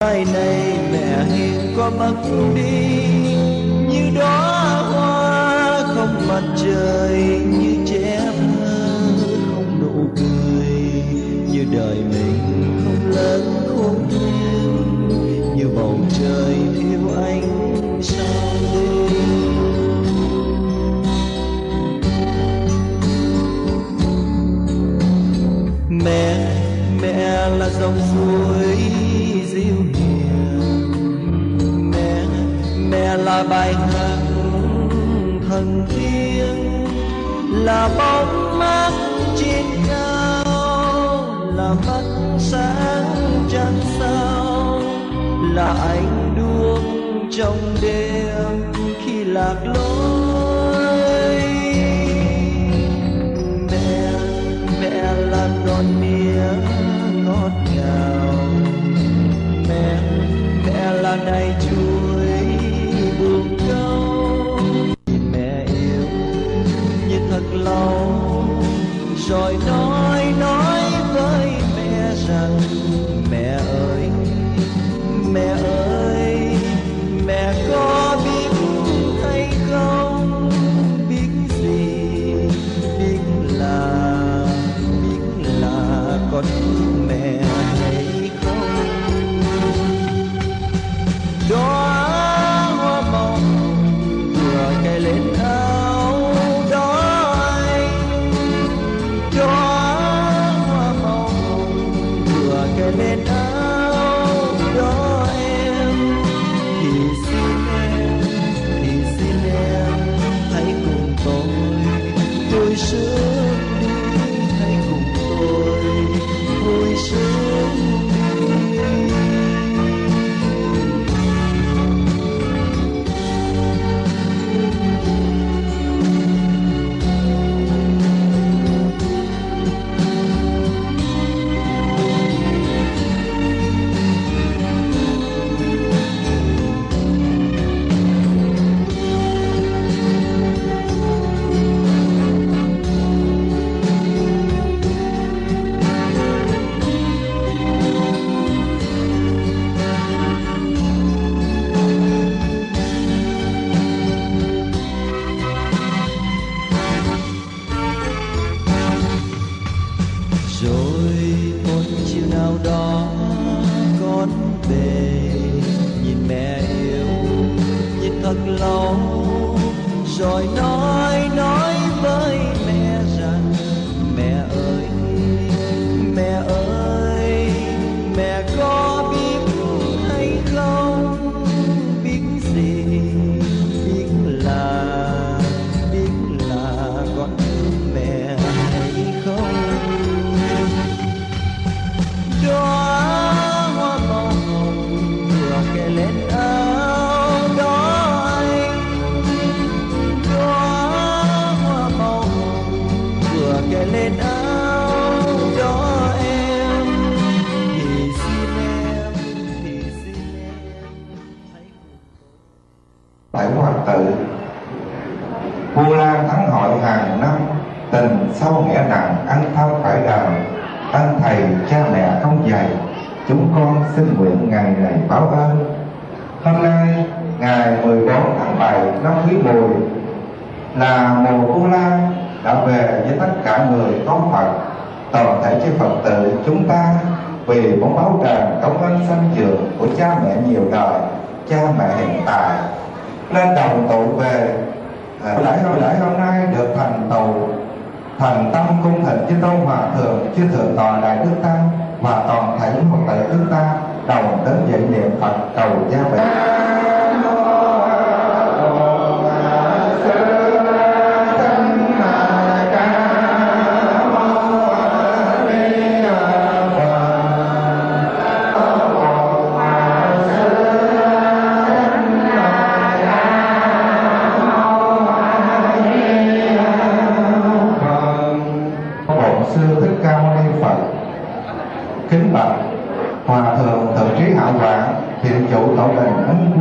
Mai này mẹ hiền có mất đi như đóa hoa không mặt trời, như trẻ thơ không nụ cười, như đời mình không lớn khôn thêm, như bầu trời thiếu ánh sao đêm. Mẹ là dòng suối dịu hiền, mẹ là bài hát thần thiêng, là bóng mát trên cao, là mắt sáng trăng sao, là ánh đuốc trong đêm khi lạc lối. Mẹ là non mía ngọt ngào, mẹ là nai chuối buồn câu. Mẹ yêu như thật lâu rồi nói với mẹ rằng mẹ ơi, mẹ ơi, mẹ có biết hay không, biết gì, biết là con thương mẹ hay không. Đóa hoa mộng vừa cài lên áo đó anh, đóa hoa mộng vừa cài lên áo đó em. Thì xin em hãy cùng tôi sớm đi, hãy cùng tôi sớm đi. Lâu rồi nói với mẹ rằng mẹ ơi, mẹ ơi, mẹ có biết hay không, biết gì, biết là con thương mẹ hay không. Đóa hoa mộng vừa kề lên áo đó, kề lên áo đó em. Thì xin em hãy. Tại Hoàng tự, Vu Lan thắng hội hàng năm, tình sâu nghĩa nặng, anh thao phải đào. Ân thầy cha mẹ không dày, chúng con xin nguyện ngày ngày báo ơn. Hôm nay ngày 14 tháng 7 năm Quý Mùi là mùa Vu Lan đã về với tất cả người có Phật, toàn thể chư Phật tử chúng ta, vì muốn báo tràn công ơn sanh trường của cha mẹ nhiều đời, cha mẹ hiện tại, nên đồng tụ về. Lễ hôm nay được thành tựu thành tâm cung thỉnh chư tôn hòa thượng, chư thượng tọa đại đức tăng và toàn thể những Phật tử chúng ta đồng đến dậy niệm Phật cầu gia vệ. Kính bạch Hòa thượng Thượng trí Hạ Quảng, thiện chủ tổ đình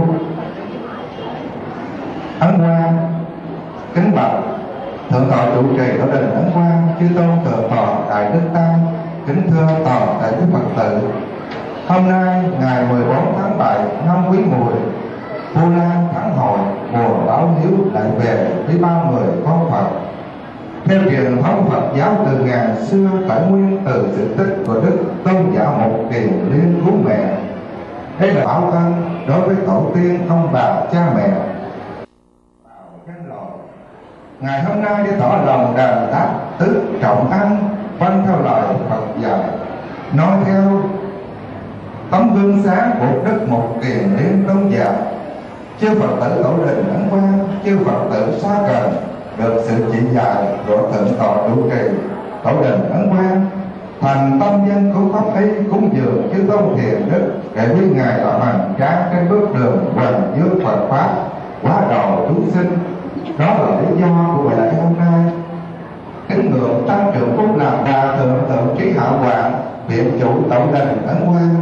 Ấn Quang. Kính bạch Thượng tọa trụ trì tổ đình Ấn Quang, chư tôn thượng tọa đại đức tăng. Kính thưa toàn thể quý Phật tử, Hôm nay ngày 14 tháng 7 năm Quý Mùi, Vu Lan Thắng Hội mùa báo hiếu lại về với bao người con Phật. Theo truyền thống Phật giáo từ ngàn xưa khởi nguyên từ sự tích của Đức Tôn giả Mục Kiền Liên cứu mẹ. Đây là báo ân đối với tổ tiên ông bà cha mẹ. Ngày hôm nay để tỏ lòng đền đáp tức trọng ăn, vâng theo lời Phật dạy, nói theo tấm gương sáng của Đức Mục Kiền Liên Tôn giả, chư Phật tử Tổ Đình Ấn Quang, chư Phật tử Sa Cần được sự chỉ dạy của Thượng tọa trụ trì Tổ Đình Ấn Quang, thành tâm nhân của pháp y cúng dường chư tôn thiền đức để quý ngài ở hành tráng trên bước đường hoằng dương Phật pháp hóa độ chúng sinh. Đó là lý do của buổi lễ hôm nay. Kính ngưỡng tăng trưởng phúc làm và thượng trí Hạo Quảng, viện chủ Tổ Đình Ấn Quang.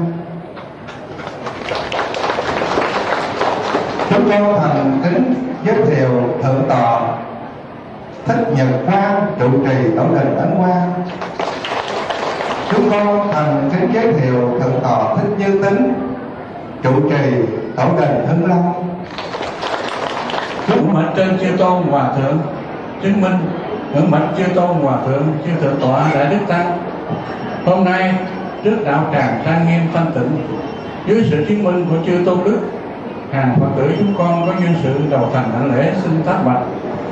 Chúng tôi thành kính giới thiệu thượng tọa Thích Nhật Quang, trụ trì Tổ Đình Ấn Quang. Chúng con thành kính giới thiệu thượng tọa Thích Như Tính, trụ trì Tổ Đình Hưng Long. Chúng mệnh trên chư tôn hòa thượng chứng minh, hưởng mệnh chư tôn hòa thượng chư thượng tọa đại đức tăng. Hôm nay trước đạo tràng trang nghiêm thanh tịnh, dưới sự chứng minh của chư tôn đức, hàng Phật tử chúng con có nhân sự đầu thành đảnh lễ xin tác bạch.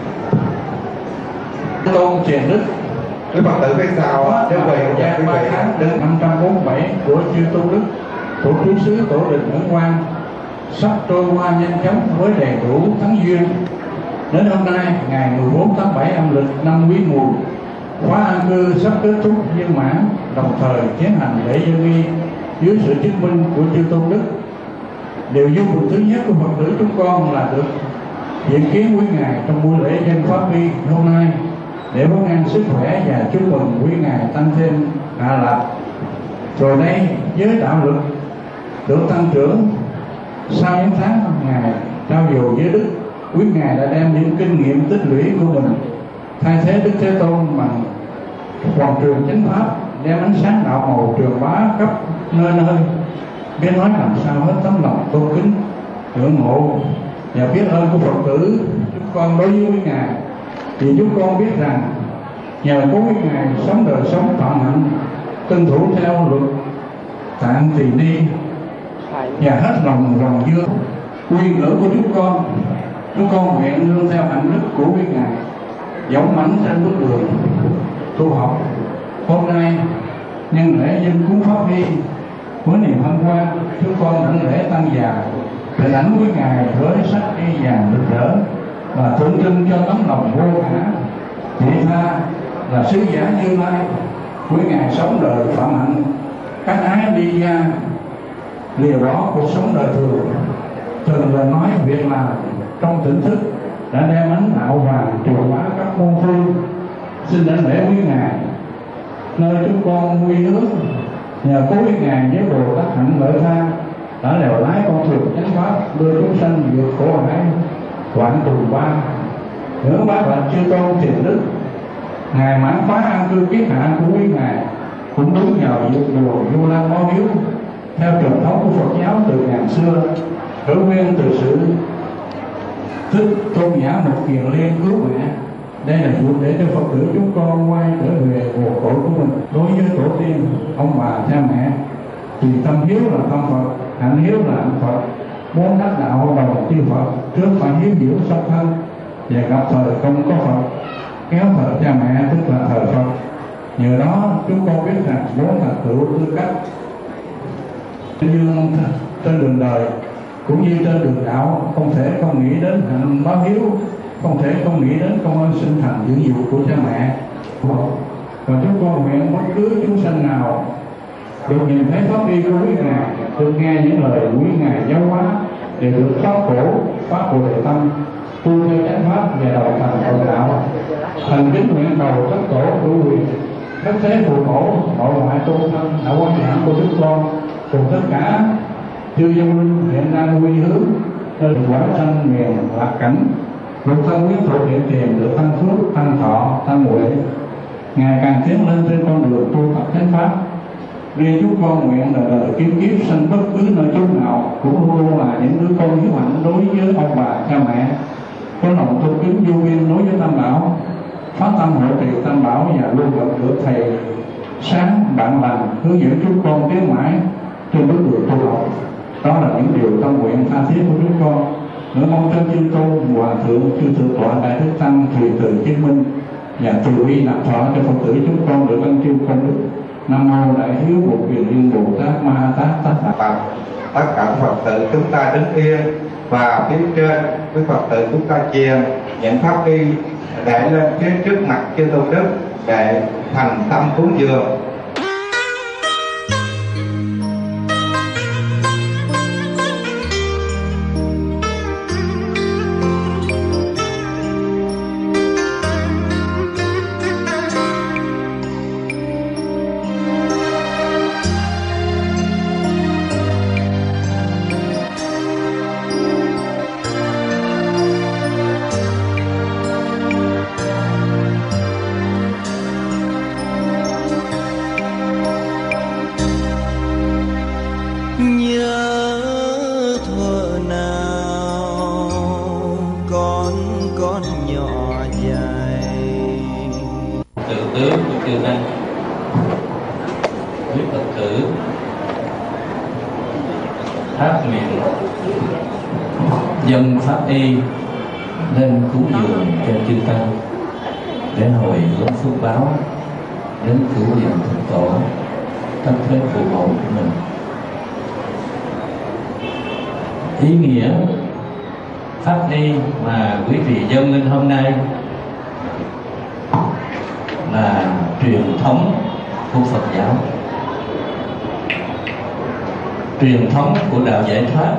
Tôn Truyền Đức, Quý Phật tử biết sao Đức Huệ Gia 3 tháng đêm 547 của chư tôn đức của trú xứ Tổ Đình Ấn Quang sắp trôi qua nhanh chóng với đầy đủ thắng duyên. Đến hôm nay ngày 14 tháng 7 âm lịch năm Quý Mùi, khóa an cư sắp kết thúc viên mãn, đồng thời tiến hành lễ dân nghi dưới sự chứng minh của chư tôn đức. Điều vui mừng thứ nhất của Phật tử chúng con là được diện kiến quý ngài trong buổi lễ dân pháp y hôm nay để vấn an sức khỏe và chúc mừng quý ngài tăng thêm hạ lạc. Rồi đây với đạo lực được tăng trưởng sau những tháng ngài trao dồi với đức, quý ngài đã đem những kinh nghiệm tích lũy của mình thay thế Đức Thế Tôn bằng hoàn truyền chánh pháp, đem ánh sáng đạo màu truyền bá khắp nơi nơi. Biết nói làm sao hết tấm lòng tôn kính ngưỡng mộ và biết ơn của Phật tử chúng con đối với quý ngài, vì chúng con biết rằng nhờ có quý ngài sống đời sống phạm hạnh, tuân thủ theo luật Tạng Tỳ Ni và hết lòng dương quyền ngữ của chúng con nguyện nương theo hạnh đức của quý ngài dũng mãnh trên bước đường tu học. Hôm nay nhân lễ dân cúng pháp y với niềm hân hoan, chúng con đảnh lễ tăng già để lãnh quý ngài với sắc y vàng rực rỡ và tượng trưng cho tấm lòng vô ngã vị tha là sứ giả Như Lai. Quý ngài sống đời phạm hạnh, các ái đi ra lìa bỏ cuộc sống đời thường, thường là nói việc làm trong tỉnh thức, đã đem ánh đạo vàng truyền bá các môn phương. Xin đảnh lễ quý ngài nơi chúng con quy hướng, nhờ có quý ngài với Bồ Tát hạnh lợi tha đã lèo lái con thuyền chánh pháp đưa chúng sanh vượt khổ hải quảng tù ba. Hưởng bác lệnh chư tôn thiền đức, ngài mãn phá an cư kiết hạ của quý ngài cũng đúng nhờ vượt mùa Vu Lan báo hiếu theo truyền thống của Phật giáo từ ngàn xưa, khởi nguyên từ sự Thích Tôn giả Mục Kiền Liên cứu mẹ. Đây là dịp để cho Phật tử chúng con quay trở về nguồn cội của mình đối với tổ tiên, ông bà, cha mẹ. Vì tâm hiếu là tâm Phật, hạnh hiếu là hạnh Phật. Muốn đắc đạo đầu chư Phật, trước phải hiếu hiểu song thân và gặp thời không có Phật, kéo thờ cha mẹ tức là thờ Phật. Nhờ đó chúng con biết rằng muốn thành tựu tư cách như trên đường đời cũng như trên đường đạo, không thể không nghĩ đến hạnh báo hiếu, không thể không nghĩ đến công ơn sinh thành dưỡng dục của cha mẹ. Và chúng con nguyện bất cứ chúng sanh nào được nhìn thấy pháp y của quý ngài, được nghe những lời quý ngài giáo hóa, đều được thoát khổ, phát bồ đề tâm, tu theo chánh pháp và đầu thành Phật đạo. Thành kính nguyện cầu tất tổ hữu quyền, các thế phụ mẫu, nội ngoại tôn thân, đạo quan nhãn của chúng con cùng tất cả chư dân linh hiện đang quy hướng nơi quảng sanh miền lạc cảnh, lục thân quyến thuộc hiện tiền được tăng phước, tăng thọ, tăng huệ, ngày càng tiến lên trên con đường tu tập chánh pháp. Riêng chúng con nguyện là đời kiếm kiếp sanh bất cứ nơi chốn nào cũng luôn luôn là những đứa con hiếu hạnh đối với ông bà cha mẹ, có lòng tôn kính vô biên đối với Tam Bảo, phát tâm hộ trì Tam Bảo và luôn gặp được thầy sáng bạn lành hướng dẫn chúng con tiến mãi trên bước đường tu học. Đó là những điều tâm nguyện tha thiết của chúng con. Nữa mong trên chư tôn hòa thượng chư thượng tọa đại đức tăng tùy từ chứng minh và từ bi nạp thọ cho Phật tử chúng con được ân chiêu công đức. Nam mô Đại Hiếu Bồ Quyền Liên Bồ Tát Ma Tát Tát Đà. Tất cả Phật tử chúng ta đứng yên và phía trên với Phật tử chúng ta chia những pháp y để lên phía trước mặt chư tôn đức để thành tâm cúng dường. Dân pháp y nên cúng dường cho chư tăng để hồi hướng phước báo đến cửu điện thượng tổ tất thế phụ hộ của mình. Ý nghĩa pháp y mà quý vị dâng lên hôm nay là truyền thống của Phật giáo, truyền thống của đạo giải thoát,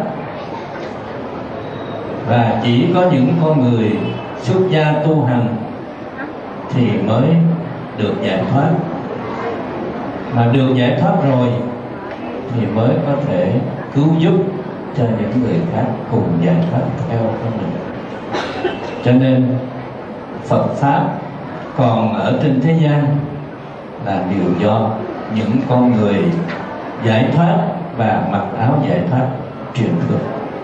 và chỉ có những con người xuất gia tu hành thì mới được giải thoát, mà được giải thoát rồi thì mới có thể cứu giúp cho những người khác cùng giải thoát theo của mình. Cho nên Phật pháp còn ở trên thế gian là điều do những con người giải thoát và mặc áo giải thoát truyền thừa.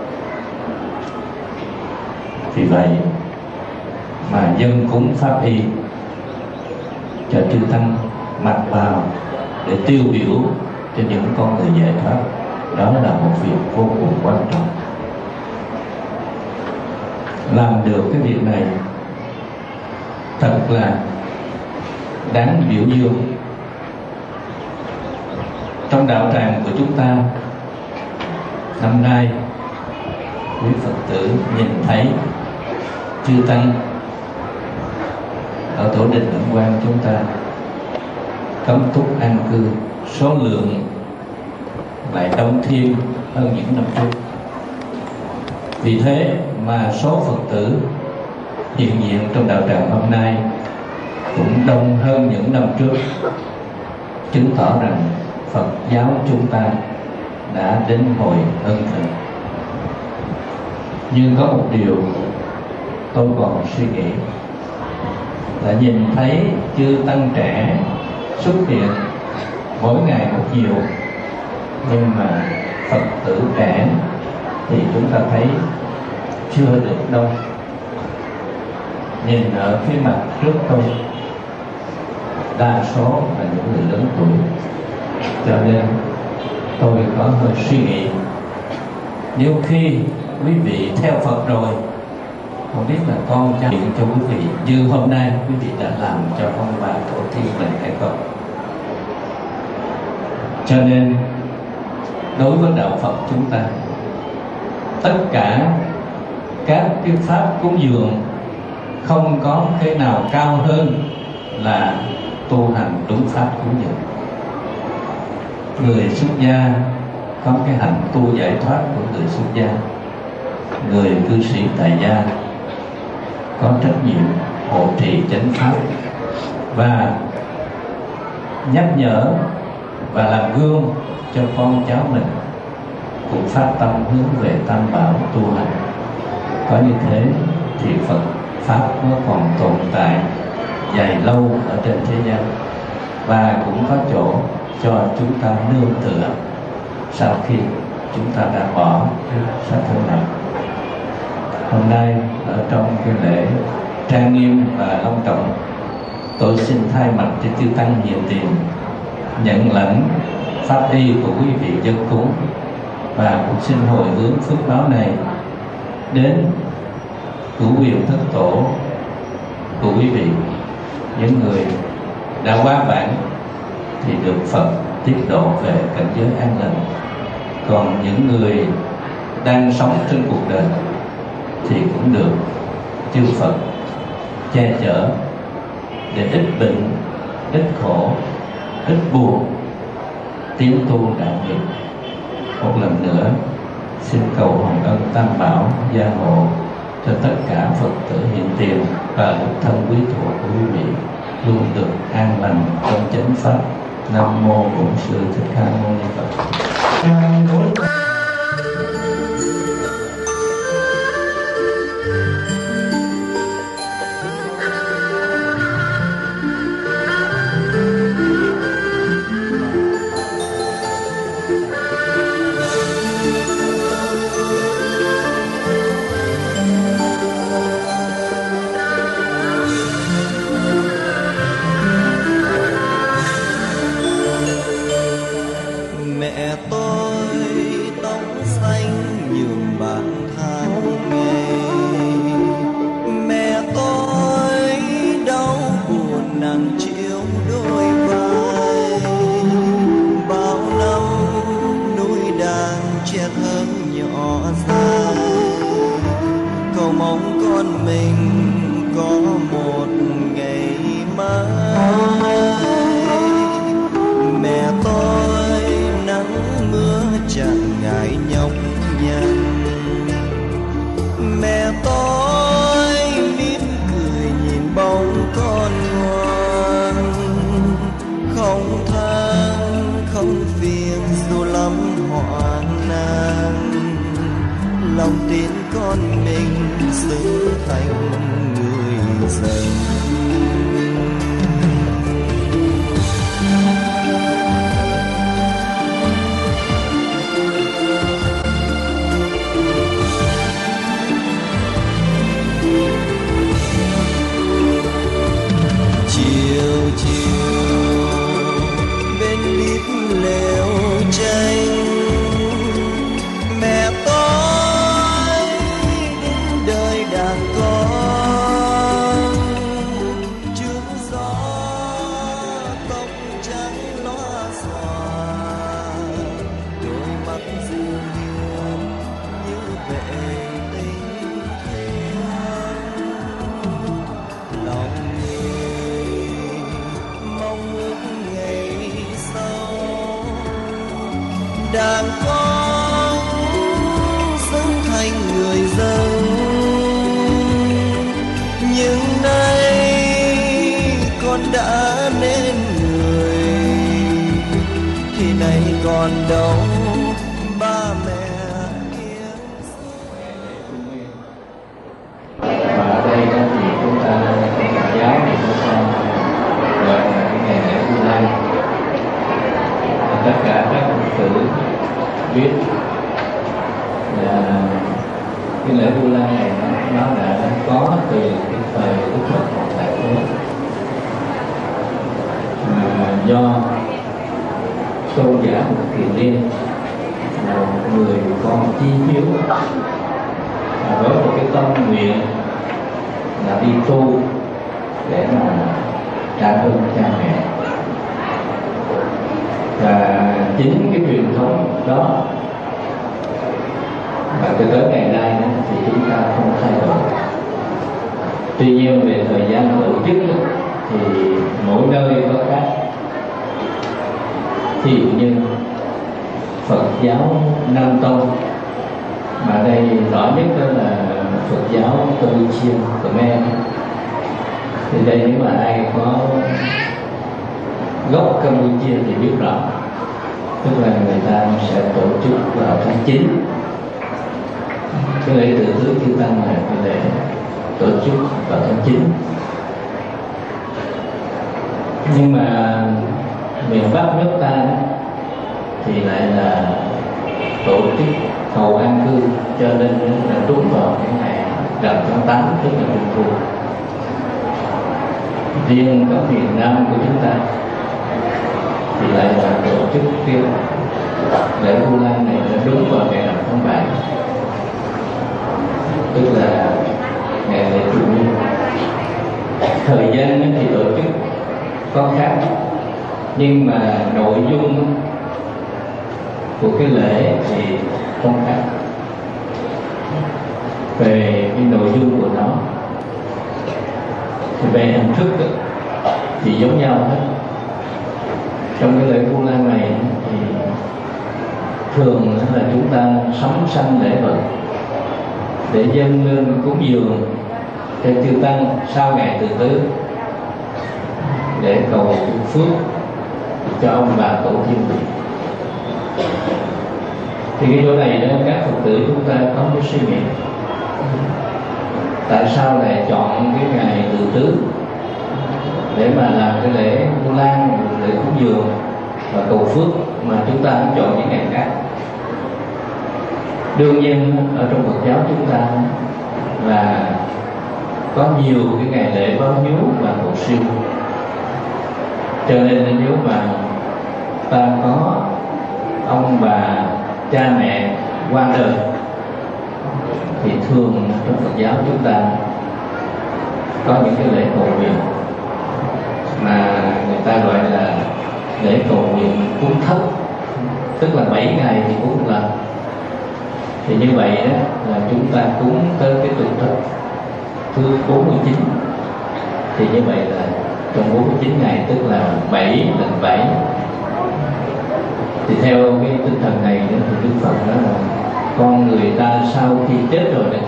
Vì vậy mà dân cúng pháp y cho chư tăng mặc vào để tiêu biểu cho những con người giải thoát, đó là một việc vô cùng quan trọng. Làm được cái việc này thật là đáng biểu dương. Trong đạo tràng của chúng ta năm nay, quý Phật tử nhìn thấy chư tăng ở tổ đình Ấn Quang chúng ta cấm túc an cư, số lượng lại đông thêm hơn những năm trước. Vì thế mà số Phật tử hiện diện trong đạo tràng hôm nay cũng đông hơn những năm trước, chứng tỏ rằng Phật giáo chúng ta đã đến hồi ân thịnh. Nhưng có một điều tôi còn suy nghĩ là nhìn thấy chư tăng trẻ xuất hiện mỗi ngày một nhiều, nhưng mà Phật tử trẻ thì chúng ta thấy chưa được đâu. Nhìn ở phía mặt trước tôi, đa số là những người lớn tuổi, cho nên tôi có hơi suy nghĩ, nếu khi quý vị theo Phật rồi, không biết là con trao cho quý vị như hôm nay quý vị đã làm cho ông bà tổ tiên mình hay không. Cho nên đối với đạo Phật chúng ta, tất cả các cái pháp cúng dường không có cái nào cao hơn là tu hành đúng pháp cúng dường. Người xuất gia có cái hành tu giải thoát của người xuất gia, người cư sĩ tại gia có trách nhiệm hộ trì chánh pháp và nhắc nhở và làm gương cho con cháu mình cũng phát tâm hướng về Tam Bảo tu hành. Có như thế thì Phật pháp nó còn tồn tại dài lâu ở trên thế gian, và cũng có chỗ cho chúng ta nương tựa sau khi chúng ta đã bỏ cái xác thân này. Hôm nay ở trong cái lễ trang nghiêm và long trọng, tôi xin thay mặt cho chư tăng hiện tiền nhận lãnh pháp y của quý vị dân cúng, và cũng xin hồi hướng phước báo này đến cửu quyền thất tổ của quý vị. Những người đã qua bản thì được Phật tiếp độ về cảnh giới an lành, còn những người đang sống trên cuộc đời thì cũng được chư Phật che chở để ít bệnh, ít khổ, ít buồn, tiến tu đạo nghiệp. Một lần nữa xin cầu hồng ân Tam Bảo gia hộ cho tất cả Phật tử hiện tiền và lục thân quý thuộc của quý vị luôn được an lành trong chánh pháp. Nam mô Bổn Sư Thích Ca Mâu Ni Phật. Lòng tin con mình xứng thành người dân. Chiều chiều bên lít lều tranh, mẹ tôi đến đời đàn con, trước gió tóc trắng loa xòa, đôi mắt dịu hiền như vệ tinh thiên. Lòng người mong ước ngày sau đàn con sống thành người dân. Nhưng nay con đã nên người, thì nay còn đâu ba mẹ hiền. Và ở đây đó thì chúng ta Phật giáo thì chúng ta gọi là cái ngày lễ Vu Lan. Tất cả các Phật tử biết là cái lễ Vu Lan này nó đã có từ cái thời Đức Phật học tại thế, mà do tôn giả một Kiền Liên, một người con chi hiếu với một cái tâm nguyện là đi tu để mà trả ơn cha mẹ. Và chính cái truyền thống đó và từ tới ngày nay thì chúng ta không thay đổi. Tuy nhiên về thời gian tổ chức thì mỗi nơi có khác. Thí dụ như Phật giáo Nam Tông, mà đây rõ nhất đó là Phật giáo Campuchia, Khmer. Thì đây nếu mà ai có gốc Campuchia thì biết rõ, tức là người ta sẽ tổ chức vào tháng 9. Cái lễ tự tứ chư tăng là cái lễ tổ chức vào tháng 9. Nhưng mà miền Bắc nước ta đó, thì lại là tổ chức cầu an cư, cho nên là trúng vào cái ngày rằm tháng 8 tức là Trung thu. Riêng các miền Nam của chúng ta thì lại là tổ chức cái lễ Vu Lan này là đúng vào ngày rằm tháng 7, tức là ngày lễ Chủ nhật. Thời gian thì tổ chức có khác, nhưng mà nội dung của cái lễ thì không khác. Về cái nội dung của nó thì về hình thức thì giống nhau hết. Trong cái lễ Vu Lan này thì thường là chúng ta sắm sanh lễ vật để dâng lên cúng dường cho chư tăng sau ngày Từ Tứ, để cầu phước cho ông bà tổ tiên. Thì cái chỗ này đó, các Phật tử chúng ta có cái suy nghĩ tại sao lại chọn cái ngày Từ Tứ để mà làm cái lễ Vu Lan, lễ cúng dường và cầu phước, mà chúng ta không chọn những ngày khác. Đương nhiên ở trong Phật giáo chúng ta là có nhiều cái ngày lễ báo hiếu và cầu siêu, cho nên nếu mà ta có ông bà cha mẹ qua đời thì thường trong Phật giáo chúng ta có những cái lễ cầu nguyện mà người ta gọi là lễ cầu nguyện cúng thất, tức là 7 ngày thì cúng một lần. Thì như vậy đó là chúng ta cúng tới cái tuần thất thứ 49. Thì như vậy là trong 49 ngày tức là 7 lần 7. Thì theo cái tinh thần này thì Đức Phật nói là con người ta sau khi chết rồi đấy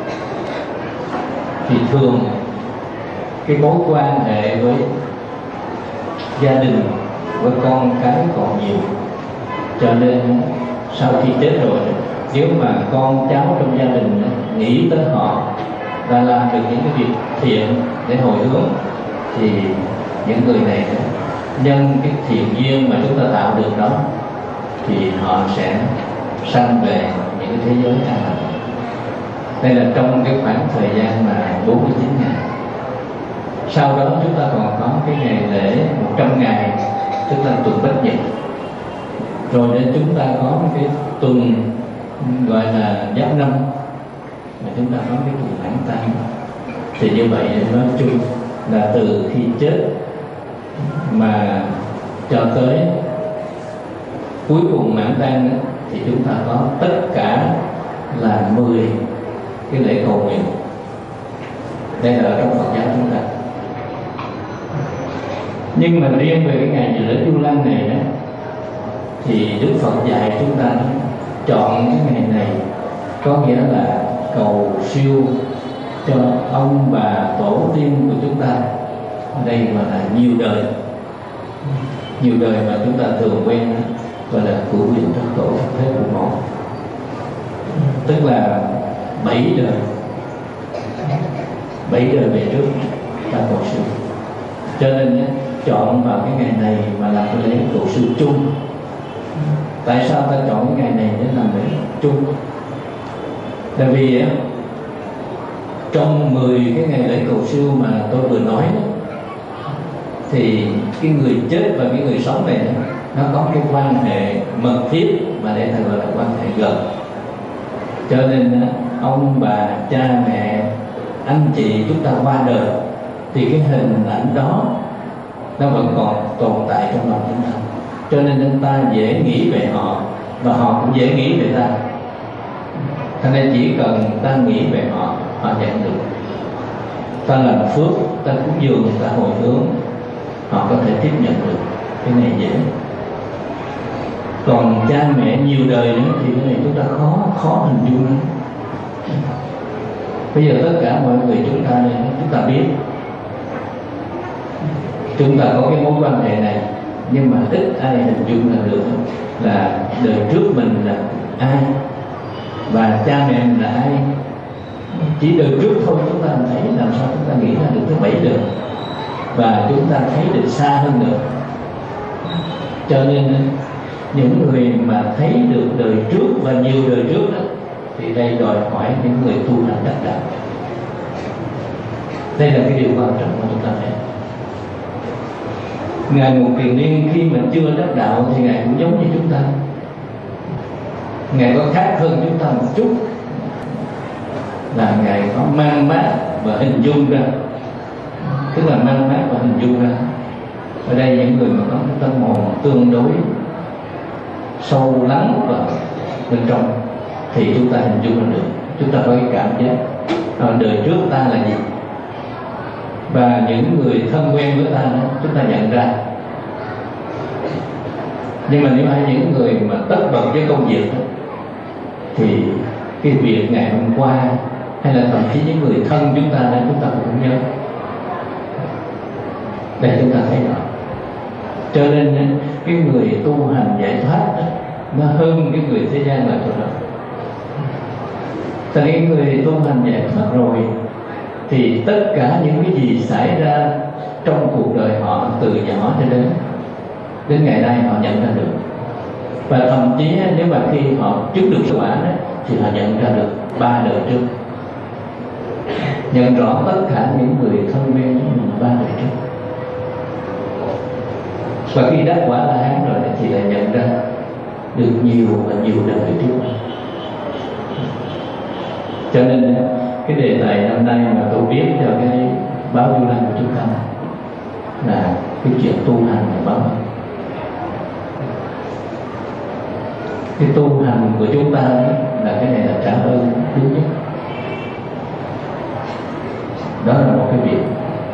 thì thường cái mối quan hệ với gia đình, với con cái còn nhiều, cho nên sau khi chết rồi nếu mà con cháu trong gia đình nghĩ tới họ và làm được những cái việc thiện để hồi hướng thì những người này nhân cái thiện duyên mà chúng ta tạo được đó thì họ sẽ sanh về những cái thế giới an lành. Đây là trong cái khoảng thời gian mà 49 ngày. Sau đó chúng ta còn có cái ngày lễ 100 ngày, tức là tuần Bách Nhật. Rồi đến chúng ta có cái tuần gọi là Giáp Năm, mà chúng ta có cái tuần Mãn Tang. Thì như vậy nói chung là từ khi chết mà cho tới cuối cùng Mãn Tang thì chúng ta có tất cả là 10 cái lễ cầu nguyện. Đây là ở trong Phật giáo chúng ta. Nhưng mà riêng về cái ngày lễ Vu Lan này đó, thì Đức Phật dạy chúng ta chọn cái ngày này có nghĩa là cầu siêu cho ông bà tổ tiên của chúng ta. Ở đây mà là nhiều đời mà chúng ta thường quen gọi là cửu huyền thất tổ thế của một, tức là 7 đời về trước ta cầu siêu. Cho nên chọn vào cái ngày này mà làm cái lễ cầu siêu chung. Tại sao ta chọn cái ngày này để làm lễ chung? Tại vì trong 10 cái ngày lễ cầu siêu mà tôi vừa nói đó, thì cái người chết và cái người sống này nó có cái quan hệ mật thiết mà để thầy gọi là quan hệ gần. Cho nên ông bà, cha mẹ, anh chị chúng ta qua đời thì cái hình ảnh đó nó vẫn còn tồn tại trong lòng chúng ta. Cho nên chúng ta dễ nghĩ về họ và họ cũng dễ nghĩ về ta. Cho nên chỉ cần ta nghĩ về họ, họ nhận được. Ta làm phước, ta cúng dường, ta hồi hướng, họ có thể tiếp nhận được. Cái này dễ. Còn cha mẹ nhiều đời nữa thì cái này chúng ta khó hình dung lắm. Bây giờ tất cả mọi người chúng ta đây, chúng ta biết chúng ta có cái mối quan hệ này, nhưng mà ít ai hình dung là được là đời trước mình là ai và cha mẹ mình là ai. Chỉ đời trước thôi chúng ta thấy, làm sao chúng ta nghĩ ra được tới 7 đời, và chúng ta thấy được xa hơn nữa. Cho nên những người mà thấy được đời trước và nhiều đời trước đó, thì đây đòi hỏi những người tu hành đắc đạo. Đây là cái điều quan trọng mà chúng ta thấy. Ngài Ngục Kiền Liên khi mà chưa đắc đạo thì Ngài cũng giống như chúng ta. Ngài có khác hơn chúng ta một chút là Ngài có mang mát và hình dung ra. Tức là mang mát và hình dung ra. Ở đây những người mà có tâm hồn tương đối sâu lắng vào bên trong thì chúng ta hình dung ra được. Chúng ta có cái cảm giác đời trước ta là gì, và những người thân quen với ta đó, chúng ta nhận ra. Nhưng mà nếu hay những người mà tất bật với công việc đó, thì cái việc ngày hôm qua hay là thậm chí những người thân chúng ta đó, chúng ta cũng không nhớ. Để chúng ta thấy rõ. Cho nên cái người tu hành giải thoát đó, nó hơn cái người thế gian là chỗ đó. Tại cái người tu hành giải thoát rồi thì tất cả những cái gì xảy ra trong cuộc đời họ từ nhỏ cho đến ngày nay họ nhận ra được. Và thậm chí nếu mà khi họ chứng được quả đó, thì họ nhận ra được 3 đời trước, nhận rõ tất cả những người thân quen với mình 3 đời trước. Và khi đắc quả La Hán rồi thì lại nhận ra được nhiều và nhiều đời trước. Cho nên cái đề tài năm nay mà tôi viết cho cái báo Du Lăng của chúng ta là cái chuyện tu hành và báo ân. Cái tu hành của chúng ta là cái này là trả ơn đúng nhất. Đó là một cái việc.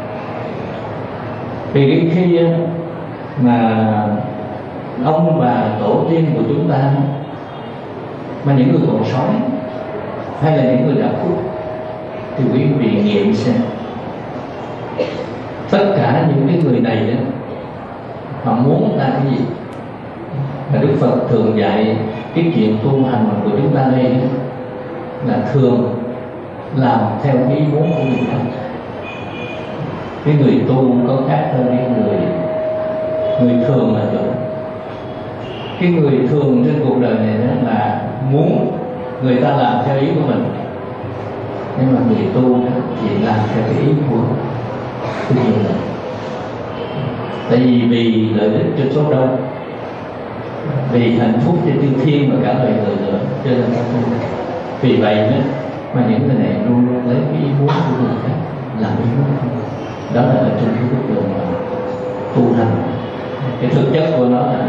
Vì khi mà ông bà tổ tiên của chúng ta, mà những người còn sống hay là những người đã khuất, thì quý vị nghiệm xem, tất cả những cái người này đó, họ muốn ta cái gì? Và Đức Phật thường dạy cái chuyện tu hành của chúng ta đây đó, là thường làm theo ý muốn của mình thôi. Cái người tu có khác hơn cái người thường là chỗ. Cái người thường trên cuộc đời này đó là muốn người ta làm theo ý của mình, nhưng mà người tu đó thì làm theo cái ý của mình. Tại vì lợi ích cho số đông, vì hạnh phúc cho chư thiên và cả loài người nữa, cho nên ta tu. Vì vậy đó mà những người này luôn luôn lấy cái ý muốn của người khác làm ý muốn của mình. Đó là ở trên cái bước đường mà tu hành, cái thực chất của nó là.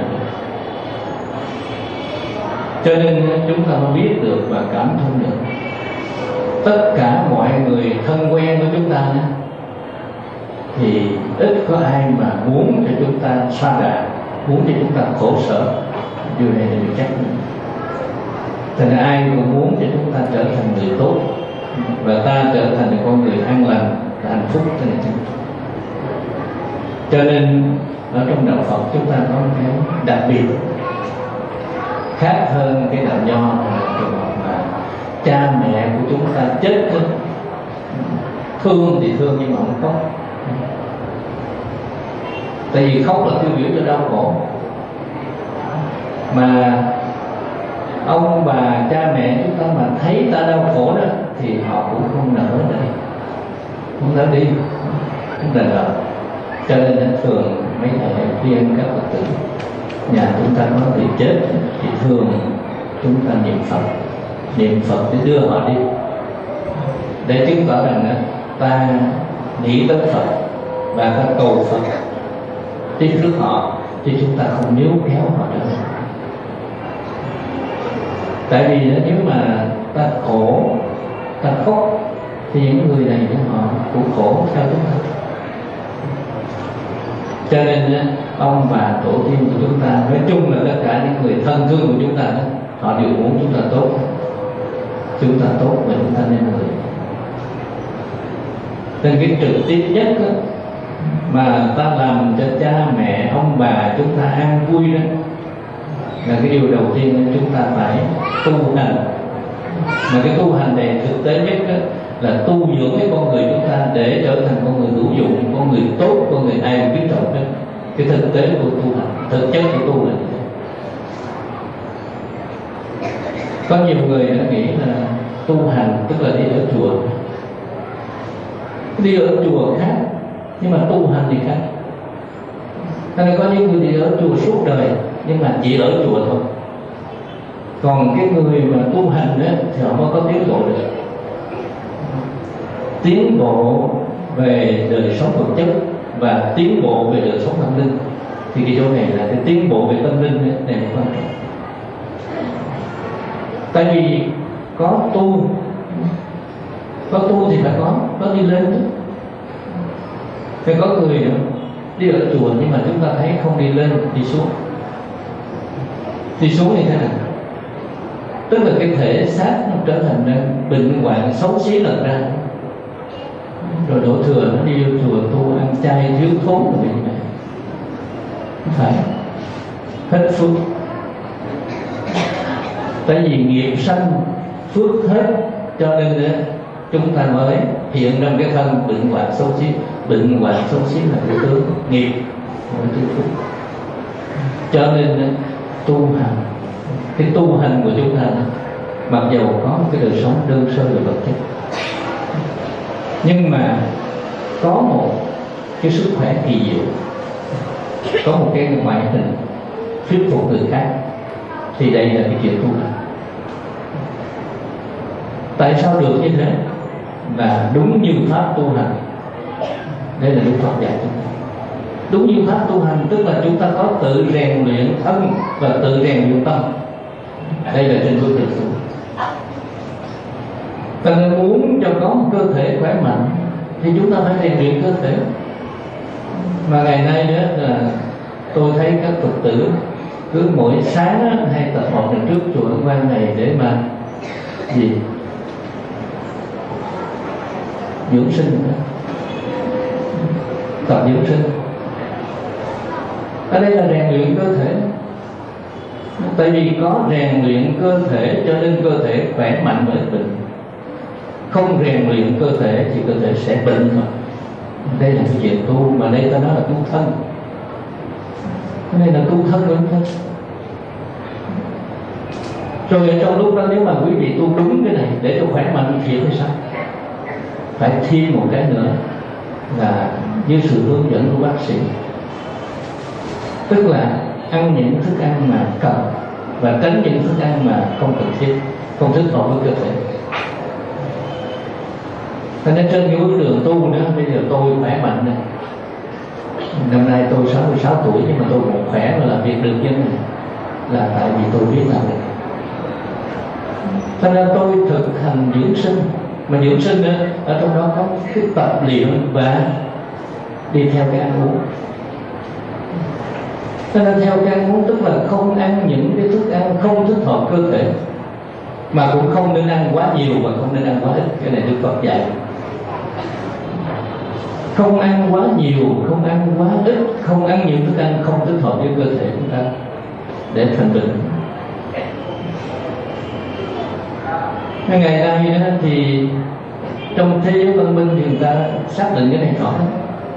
Cho nên chúng ta mới biết được và cảm thông được tất cả mọi người thân quen của chúng ta đó, thì ít có ai mà muốn cho chúng ta sa đà, muốn cho chúng ta khổ sở. Điều này là điều chắc. Thành ra ai cũng muốn cho chúng ta trở thành người tốt, và ta trở thành một con người an lành, hạnh phúc cho nên. Cho nên ở trong đạo Phật chúng ta có một cái đặc biệt khác hơn cái đạo Nho, là cha mẹ của chúng ta chết đó, thương thì thương nhưng mà không khóc. Tại vì khóc là tiêu biểu cho đau khổ. Mà ông bà cha mẹ chúng ta mà thấy ta đau khổ đó thì họ cũng không nỡ đây, không nỡ đi, không đành lòng. Cho nên thường mấy thầy khuyên các Phật tử, nhà chúng ta có người chết thì thường chúng ta niệm Phật để đưa họ đi, để chứng tỏ rằng ta nghĩ tới Phật và ta cầu Phật đi trước họ, chứ chúng ta không níu kéo họ trở lại. Tại vì nếu mà ta khổ, ta khóc thì những người này họ cũng khổ theo chúng ta. Cho nên ông bà tổ tiên của chúng ta, nói chung là tất cả những người thân thương của chúng ta đó, họ đều muốn chúng ta tốt. Chúng ta tốt và chúng ta nên người. Nên cái trực tiếp nhất đó, mà ta làm cho cha mẹ, ông bà chúng ta an vui đó, là cái điều đầu tiên chúng ta phải tu hành. Mà cái tu hành này thực tế nhất đó, là tu dưỡng cái con người chúng ta để trở thành con người hữu dụng, con người tốt, con người ai biết trọng đó. Cái thực tế của tu hành thực chất của tu là như thế. Có nhiều người đã nghĩ là tu hành tức là đi ở chùa. Đi ở chùa khác, nhưng mà tu hành thì khác. Cho nên có những người đi ở chùa suốt đời, nhưng mà chỉ ở chùa thôi. Còn cái người mà tu hành đó, thì họ mới có tiến bộ được. Tiến bộ về đời sống vật chất và tiến bộ về đời sống tâm linh. Thì cái chỗ này là cái tiến bộ về tâm linh này là quan trọng. Tại vì có tu thì phải có đi lên chứ. Phải có người đi ở chùa nhưng mà chúng ta thấy không đi lên, đi xuống. Đi xuống như thế nào? Tức là cái thể xác nó trở thành bệnh hoạn xấu xí lật ra. Rồi đổ thừa nó đi vô chùa tu ăn chay thiếu thốn rồi như này. Không phải. Hết phước. Tại vì nghiệp sanh phước hết, cho nên chúng ta mới hiện ra cái thân bệnh hoạn xấu xí. Bệnh hoạn xấu xí là cái tướng nghiệp của chư phước. Cho nên tu hành, cái tu hành của chúng ta mặc dù có một cái đời sống đơn sơ về vật chất, nhưng mà có một cái sức khỏe kỳ diệu, có một cái ngoại hình thuyết phục người khác, thì đây là cái chuyện tu hành. Tại sao được như thế? Và đúng như pháp tu hành. Đây là Đức Phật dạy chúng ta. Đúng như pháp tu hành tức là chúng ta có tự rèn luyện thân và tự rèn luyện tâm. Đây là trên phương tiện tu. Ta nên muốn cho có một cơ thể khỏe mạnh thì chúng ta phải rèn luyện cơ thể. Mà ngày nay đó là tôi thấy các Phật tử cứ mỗi sáng hay tập một lần trước chùa Ấn Quang này để mà gì dưỡng sinh, tập dưỡng sinh. Ở đây là rèn luyện cơ thể. Tại vì có rèn luyện cơ thể cho nên cơ thể khỏe mạnh mới bệnh. Không rèn luyện cơ thể thì cơ thể sẽ bệnh mà. Đây là cái chuyện tu, mà đây ta nói là tu thân. Đây là tu thân của chúng ta. Rồi ở trong lúc đó nếu mà quý vị tu đúng cái này để cho khỏe mạnh thì sao? Phải thêm một cái nữa là dưới sự hướng dẫn của bác sĩ. Tức là ăn những thức ăn mà cần và tránh những thức ăn mà không cần thiết, không thích hợp với cơ thể. Cho nên trên cái bước đường tu nữa, bây giờ tôi khỏe mạnh này. Năm nay tôi 66 tuổi nhưng mà tôi còn khỏe và làm việc được như này là tại vì tôi biết làm được. Cho nên tôi thực hành dưỡng sinh. Mà dưỡng sinh nữa, ở trong đó có cái tập luyện và đi theo cái ăn uống. Cho nên theo cái ăn uống tức là không ăn những cái thức ăn không thích hợp cơ thể, mà cũng không nên ăn quá nhiều và không nên ăn quá ít. Cái này Đức Phật dạy. Không ăn quá nhiều, không ăn quá ít, không ăn những thức ăn không thích hợp với cơ thể chúng ta để thành bệnh. Ngày nay thì trong thế giới văn minh thì người ta xác định cái này rõ lắm.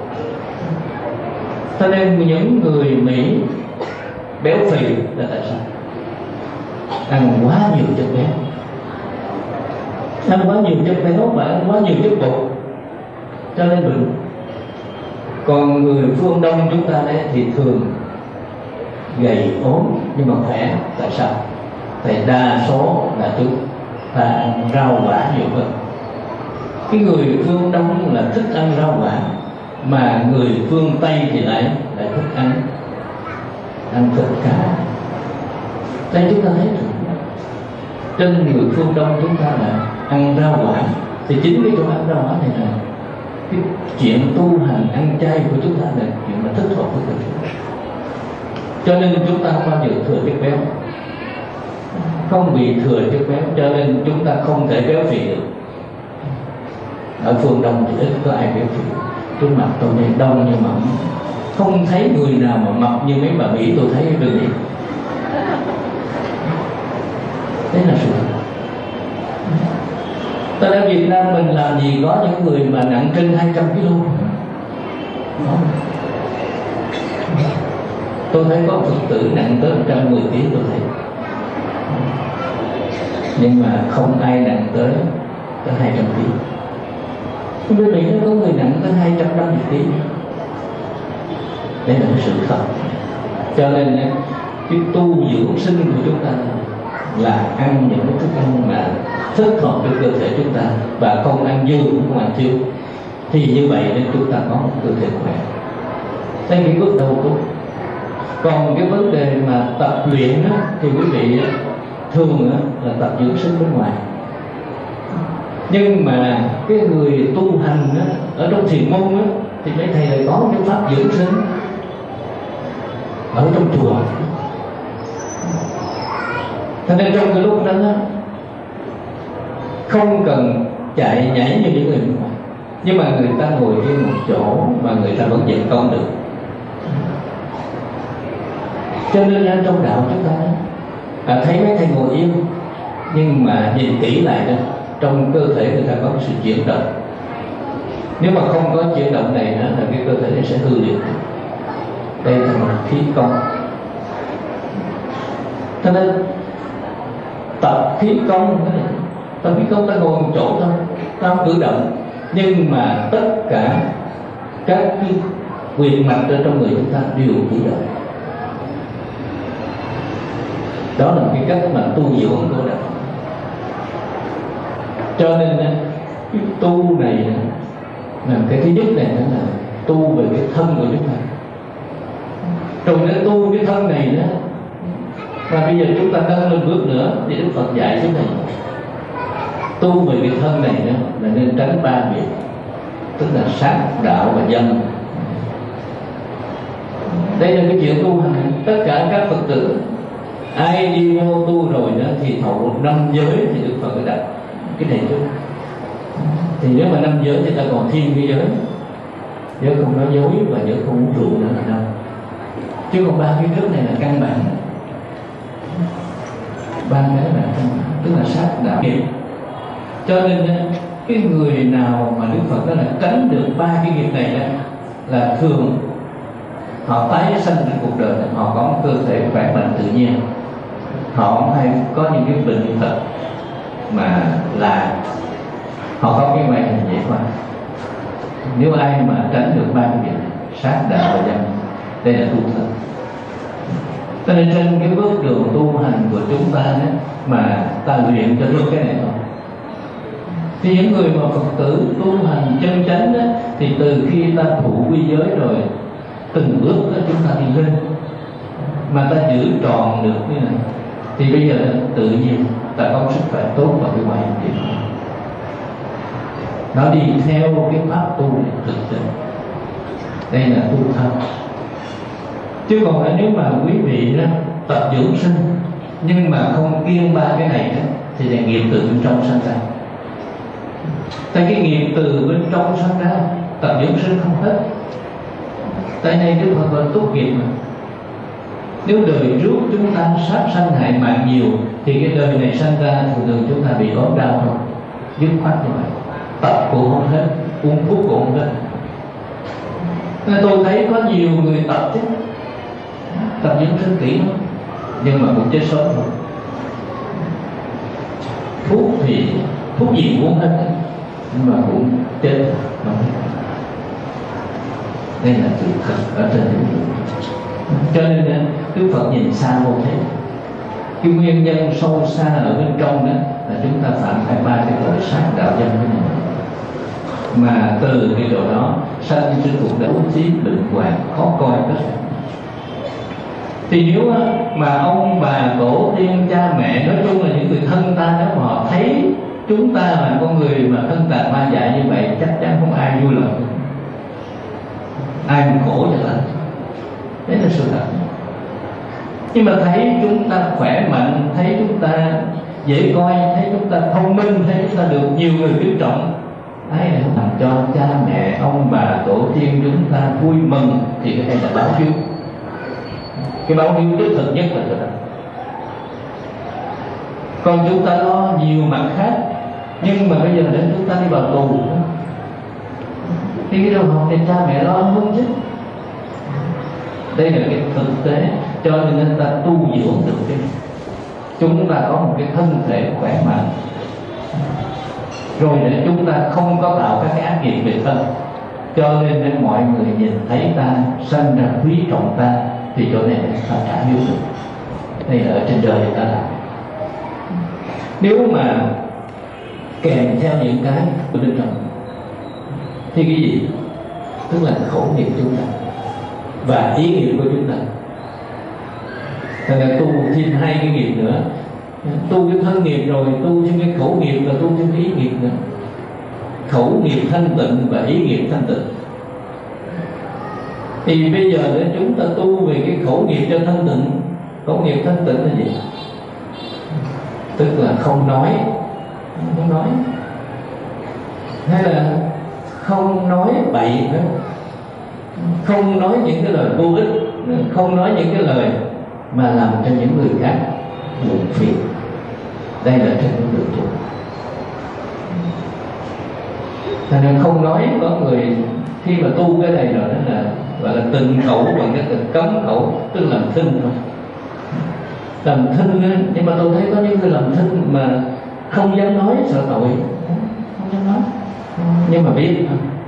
Cho nên những người Mỹ béo phì là tại sao? Ăn quá nhiều chất béo, ăn quá nhiều chất béo và ăn quá nhiều chất bột cho nên bệnh. Còn người phương Đông chúng ta đấy thì thường gầy ốm nhưng mà khỏe. Tại sao? Tại đa số là chúng ta ăn rau quả nhiều hơn. Cái người phương Đông là thích ăn rau quả, mà người phương Tây thì lại thích ăn thịt cá. Đây chúng ta thấy rồi. Trên người phương Đông chúng ta là ăn rau quả, thì chính cái chỗ ăn rau quả này là cái chuyện tu hành ăn chay của chúng ta là chuyện mà thích hợp với cơ thể. Cho nên chúng ta không bao giờ thừa chất béo, không bị thừa chất béo, cho nên chúng ta không thể béo phì được. Ở phương Đông thì ít có ai béo phì. Trước mặt tôi này đông nhưng mà không thấy người nào mà mập như mấy bà Mỹ tôi thấy đơn vị. Thế là sự thật. Tại ở Việt Nam mình làm gì có những người mà nặng trên 200 kg. Tôi thấy có Phật tử nặng tới 110 kg tôi thấy, nhưng mà không ai nặng tới 200 kg. Quý vị nó có người nặng tới 250 kg. Đây là cái sự thật. Cho nên cái tu dưỡng sinh của chúng ta là ăn những cái thức ăn mà thích hợp với cơ thể chúng ta, và không ăn dư cũng không ăn thiếu. Thì như vậy nên chúng ta có một cơ thể khỏe. Đây cái bước đầu tốt. Còn cái vấn đề mà tập luyện đó, thì quý vị thường là tập dưỡng sinh bên ngoài. Nhưng mà cái người tu hành đó, ở trong thiền môn đó, thì mấy thầy lại có cái pháp dưỡng sinh ở trong chùa. Cho nên trong cái lúc đó không cần chạy nhảy như những người bên ngoài, nhưng mà người ta ngồi yên một chỗ mà người ta vẫn vận công được. Cho nên trong đạo chúng ta thấy mấy thầy ngồi yên, nhưng mà nhìn kỹ lại đó, trong cơ thể người ta có sự chuyển động. Nếu mà không có chuyển động này nữa là cái cơ thể này sẽ hư liền. Đây là một khí công. Cho nên tập khí công, tập khí công ta ngồi một chỗ thôi, ta không cử động, nhưng mà tất cả các cái quyền mạch ở trong người chúng ta đều cử động. Đó là cái cách mà tu dưỡng của đạo. Cho nên cái tu này là cái thứ nhất này là tu về cái thân của chúng ta. Trong cái tu cái thân này đó, và bây giờ chúng ta nâng lên bước nữa thì Đức Phật dạy chúng này tu về cái thân này đó là nên tránh ba việc, tức là sát, đạo và dâm. Đây là cái chuyện tu hành. Tất cả các Phật tử ai đi vô tu rồi đó thì thọ 5 giới thì Đức Phật phải đặt cái này chung. Thì nếu mà 5 giới thì ta còn thêm cái giới không nói dối và giới không uống rượu nữa là đâu. Chứ còn 3 cái trước này là căn bản. 3 cái là căn bản, tức là sát, đạo, nghiệp. Cho nên cái người nào mà Đức Phật nói là tránh được 3 cái nghiệp này đó, là thường họ tái sanh trên cuộc đời, họ có một cơ thể khỏe mạnh tự nhiên, họ không hay có những cái bệnh tật mà là họ có cái ngoại hình dễ qua. Nếu ai mà tránh được 3 cái việc này, sát, đạo và dâm, đây là tu thân. Cho nên trên cái bước đường tu hành của chúng ta đó, mà ta luyện cho được cái này thôi. Thì những người mà Phật tử tu hành chân chánh đó, thì từ khi ta thụ quy giới rồi, từng bước đó chúng ta đi lên, mà ta giữ tròn được như này, thì bây giờ tự nhiên ta có sức khỏe tốt và cái ngoại hình đẹp. Nó đi theo cái pháp tu này thực tình. Đây là tu thân. Chứ còn nếu mà quý vị đó, tập dưỡng sinh nhưng mà không kiêng 3 cái này đó, thì là nghiệp từ bên trong sanh ra. Tại cái nghiệp từ bên trong sanh ra, tập dưỡng sinh không hết. Tại đây Đức Phật gọi tốt nghiệp mà. Nếu đời trước chúng ta sát sanh hại mạng nhiều, thì cái đời này sanh ra thường chúng ta bị ốm đau thôi. Dứt khoát như vậy. Tập cũng không hết, uống thuốc cũng không hết. Nên tôi thấy có nhiều người tập chứ, tập dưỡng sinh kỹ lắm, nhưng mà cũng chết sớm thôi. Thuốc thì thuốc gì cũng hết, nhưng mà cũng chết không hết. Đây là sự thật ở trên vũ trụ. Cho nên Đức Phật nhìn xa vô thế. Cái nguyên nhân sâu xa ở bên trong đó là chúng ta phạm phải 3 cái tội sát, đạo, dâm cái này. Mà từ cái độ đó sanh trên cuộc đời trí bệnh hoạn khó coi tất cả. Thì nếu mà ông bà tổ tiên cha mẹ, nói chung là những người thân ta, nếu mà họ thấy chúng ta là con người mà thân tàn ma dại như vậy, chắc chắn không ai vui lòng, ai khổ cho ta. Đấy là sự thật. Nhưng mà thấy chúng ta khỏe mạnh, thấy chúng ta dễ coi, thấy chúng ta thông minh, thấy chúng ta được nhiều người kính trọng, ai để làm cho cha mẹ, ông bà, tổ tiên chúng ta vui mừng, thì cái này là báo hiếu. Cái báo hiếu đích thực nhất là cái đó. Còn chúng ta lo nhiều mặt khác, nhưng mà bây giờ đến chúng ta đi vào tù, thì cái đầu học thì cha mẹ lo hơn chứ. Đây là cái thực tế, cho nên ta tu dưỡng được cái này. Chúng ta có một cái thân thể khỏe mạnh, rồi để chúng ta không có tạo các cái ác nghiệp về thân, cho nên mọi người nhìn thấy ta sanh ra quý trọng ta, thì chỗ này ta trả hiếu được. Đây là ở trên đời người ta làm. Nếu mà kèm theo những cái của bên trong thì cái gì? Tức là khẩu nghiệp chúng ta và ý nghiệp của chúng ta. Thành ra tu thêm hai cái nghiệp nữa, tu cái thân nghiệp rồi tu thêm cái khẩu nghiệp và tu thêm cái ý nghiệp nữa. Khẩu nghiệp thanh tịnh và ý nghiệp thanh tịnh. Thì bây giờ để chúng ta tu về cái khẩu nghiệp cho thanh tịnh. Khẩu nghiệp thanh tịnh là gì? Tức là không nói, hay là không nói bậy nữa, không nói những cái lời vô ích, không nói những cái lời mà làm cho những người khác buồn phiền. Đây là trên con đường tu. Cho nên không nói, có người khi mà tu cái này rồi đó là gọi là tịnh khẩu bằng cái từ cấm khẩu, tức là làm thinh thôi. Làm thinh đó, nhưng mà tôi thấy có những người làm thinh mà không dám nói, sợ tội, không dám nói, nhưng mà biết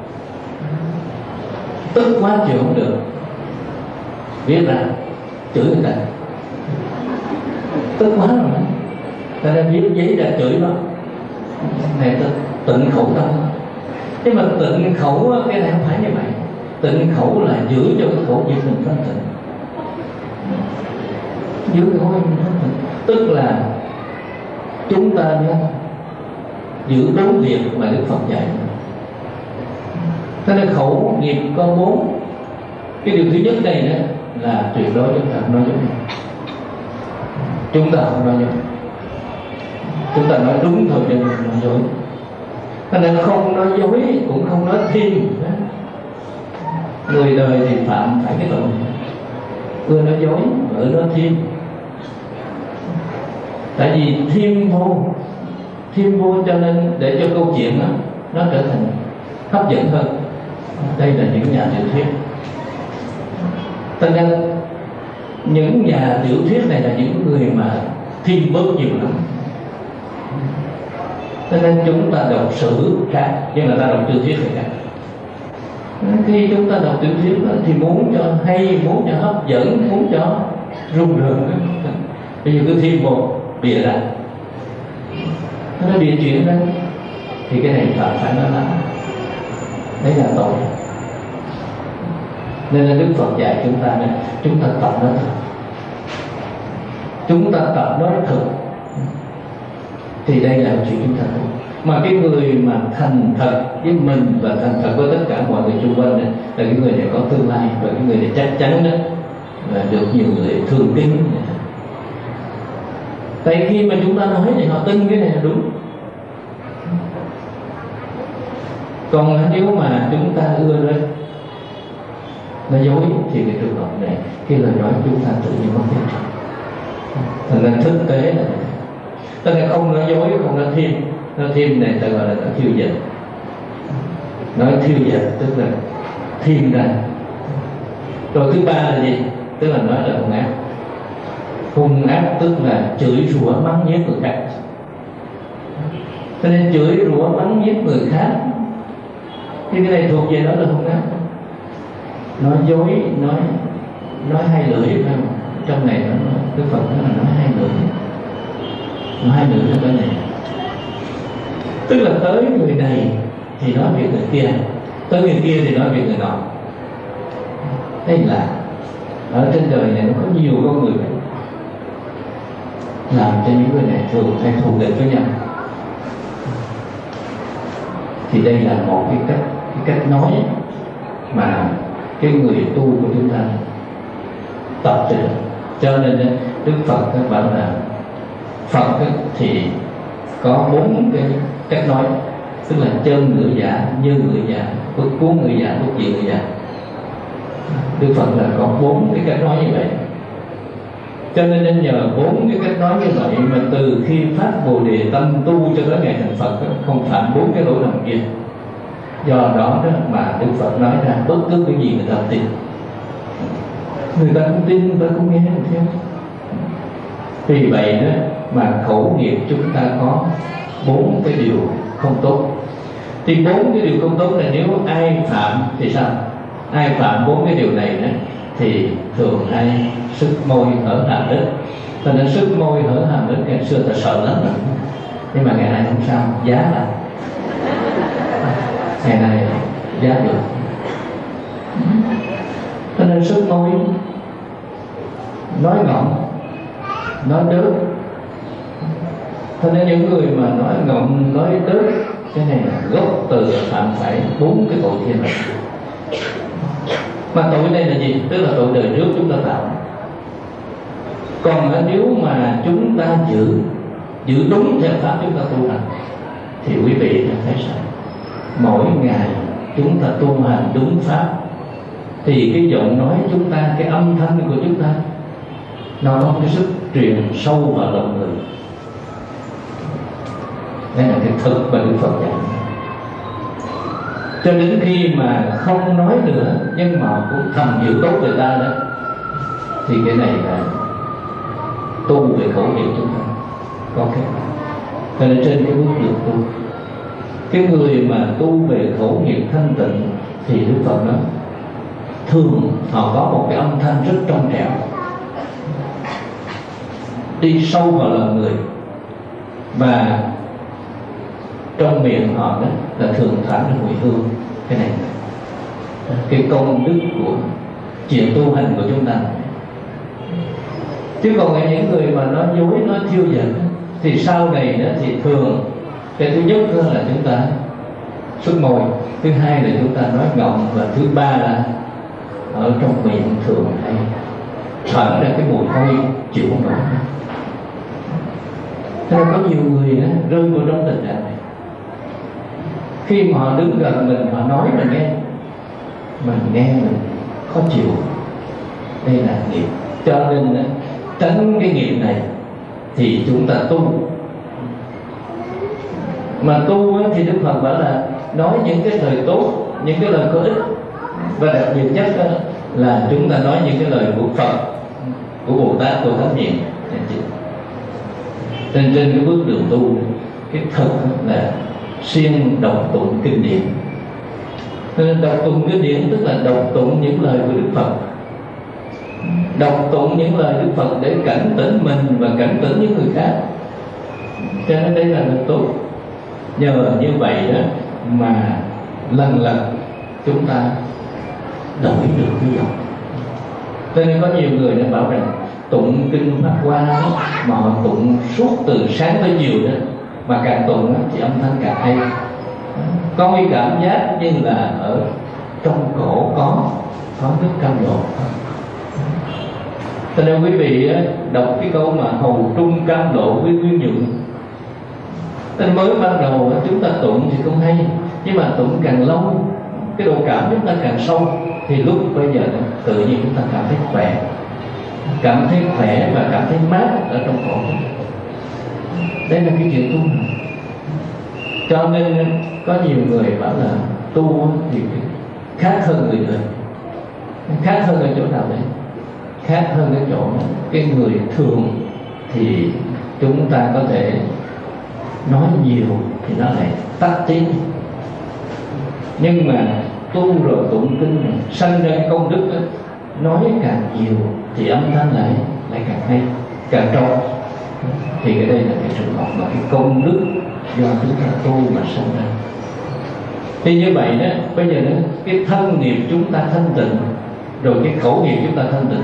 tức quá chịu không được, biết ra chửi người ta, tức quá rồi đó. Ta đang viết giấy đã chửi nó, này tịnh khẩu tâm. Nhưng mà tịnh khẩu cái này không phải như vậy. Tịnh khẩu là giữ cho cái khẩu nghiệp mình thanh tịnh, giữ cái khẩu nghiệp mình thanh tịnh, tức là chúng ta nhớ giữ đúng việc mà Đức Phật dạy. Thế nên khẩu nghiệp có 4. Cái điều thứ nhất đây đó là tuyệt đối chúng ta không nói dối. Chúng ta không nói dối, chúng ta nói đúng thôi, đừng nói dối. Thế nên không nói dối cũng không nói thêm. Người đời thì phạm phải cái tội ưa nói dối, ưa nói thêm. Tại vì thêm vô cho nên để cho câu chuyện đó nó trở thành hấp dẫn hơn. Đây là những nhà tiểu thuyết. Cho nên những nhà tiểu thuyết này là những người mà thêm bớt nhiều lắm. Cho nên chúng ta đọc sử khác, nhưng mà ta đọc tiểu thuyết thì khác. Khi chúng ta đọc tiểu thuyết thì muốn cho hay, muốn cho hấp dẫn, muốn cho rung rợn. Bây giờ cứ thêm một bịa ra, nó bịa chuyện ra, thì cái này phải nói lắm. Đấy là tội. Nên là Đức Phật dạy chúng ta này, chúng ta tập nói thật, chúng ta tập nói thật, thì đây là chuyện chúng ta tu. Mà cái người mà thành thật với mình và thành thật với tất cả mọi người xung quanh này, là cái người này có tương lai, và cái người này chắc chắn đó là được nhiều người thương kính. Tại khi mà chúng ta nói thì họ tin cái này là đúng. Còn nếu mà chúng ta ưa lên nói dối thì cái trường hợp này, cái lời nói chúng ta tự nhiên mất giá trị. Thành ra thực tế là ta là không nói dối, không nói thêm. Nói thêm này ta gọi là nói thiêu dệt. Nói thiêu dệt tức là thêm ra. Rồi thứ ba là gì? Tức là nói là hung ác. Hung ác tức là chửi rủa mắng nhiếc người khác. Cho nên chửi rủa mắng nhiếc người khác thì cái này thuộc về đó là hung ác. Nói dối, nói hai lưỡi phải không? Trong này nó Đức Phật nói là nói hai lưỡi. Nói hai lưỡi là cái này. Tức là tới người này thì nói việc người kia, tới người kia thì nói việc người nọ. Thế là ở trên đời này nó có nhiều con người làm cho những người này thường hay thù địch với nhau. Thì đây là một cái cách nói mà cái người tu của chúng ta tập từ. Cho nên Đức Phật các bạn là Phật thì có 4 cái cách nói, tức là chân ngữ giả, như ngữ giả, bất cuốn ngữ giả, bất dị ngữ giả. Đức Phật là có 4 cái cách nói như vậy. Cho nên nhờ 4 cái cách nói như vậy mà từ khi phát Bồ Đề tâm tu cho tới ngày thành Phật không phạm 4 cái lỗi lầm kia. Do đó mà Đức Phật nói ra bất cứ cái gì người ta tin. người ta cũng tin, người ta cũng nghe theo. Vì vậy đó mà khẩu nghiệp chúng ta có 4 cái điều không tốt. Thì 4 cái điều không tốt là nếu ai phạm thì sao? Ai phạm 4 cái điều này đó thì thường hay sức môi hở hàm ếch. Cho nên sức môi hở hàm ếch ngày xưa ta sợ lắm rồi, nhưng mà ngày nay không sao, giá lại. Ngày nay giá được. Cho nên sức môi nói ngọng, nói đớt. Cho nên những người mà nói ngọng, nói đớt, cái này là gốc từ phạm phải 4 cái tội thiên này. Mà tội đây là gì? Tức là tội đời trước chúng ta tạo. Còn nếu mà chúng ta giữ đúng theo pháp chúng ta tu hành thì quý vị thấy sao? Mỗi ngày chúng ta tu hành đúng pháp thì cái giọng nói chúng ta, cái âm thanh của chúng ta nó có cái sức truyền sâu vào lòng người. Đây là cái thực mà Đức Phật dạy. Cho đến khi mà không nói nữa nhưng mà cũng thầm giữ tốt người ta đó, thì cái này là tu về khẩu nghiệp chúng ta có cái. Cho nên trên cái bước đường tu, cái người mà tu về khẩu nghiệp thanh tịnh thì Đức Phật nói thường họ có một cái âm thanh rất trong trẻo, đi sâu vào lòng người, và trong miệng họ đó là thường thoảng ra mùi hương. Cái này cái công đức của chuyện tu hành của chúng ta. Chứ còn những người mà nói dối, nói thiêu dệt thì sau này đó thì thường cái thứ nhất là chúng ta xuất môi, thứ hai là chúng ta nói ngọng, và thứ ba là ở trong miệng thường hay thoảng ra cái mùi hôi chịu không nổi. Thế nên có nhiều người đó, rơi vào trong tình trạng này. Khi mà họ đứng gần mình, họ nói mình nghe mình khó chịu. Đây là nghiệp. Cho nên tránh cái nghiệp này thì chúng ta tu. Mà tu thì Đức Phật bảo là nói những cái lời tốt, những cái lời có ích, và đặc biệt nhất là chúng ta nói những cái lời của Phật, của Bồ Tát, của Thánh Hiền. Trên cái bước đường tu, cái thực là siêng đọc tụng kinh điển. Nên đọc tụng kinh điển tức là đọc tụng những lời của Đức Phật, đọc tụng những lời Đức Phật để cảnh tỉnh mình và cảnh tỉnh những người khác. Cho nên đây là việc tốt. Nhờ như vậy đó mà lần lần chúng ta đổi được cái dòng. Cho nên có nhiều người đã bảo rằng tụng kinh Pháp Hoa mà họ tụng suốt từ sáng tới chiều đó, mà càng tụng thì âm thanh càng hay. Có cái cảm giác như là ở trong cổ có nước cam lộ. Cho nên quý vị đọc cái câu mà hầu trung cam lộ với nguyên nhuận. Nên mới ban đầu chúng ta tụng thì không hay, nhưng mà tụng càng lâu, cái độ cảm chúng ta càng sâu, thì lúc bây giờ tự nhiên chúng ta cảm thấy khỏe, và cảm thấy mát ở trong cổ. Đây là cái chuyện tu. Cho nên có nhiều người bảo là tu thì khác hơn người đời. Khác hơn ở chỗ nào đấy? Khác hơn ở chỗ cái người thường thì chúng ta có thể nói nhiều thì nó lại tắt tiếng, nhưng mà tu rồi tụng kinh này, sanh ra công đức đó, nói càng nhiều thì âm thanh lại càng hay, càng trong. Thì cái đây là cái trường hợp mà cái công đức do chúng ta tu mà sanh ra. Thì như vậy đó, bây giờ đó, cái thân nghiệp chúng ta thanh tịnh, rồi cái khẩu nghiệp chúng ta thanh tịnh,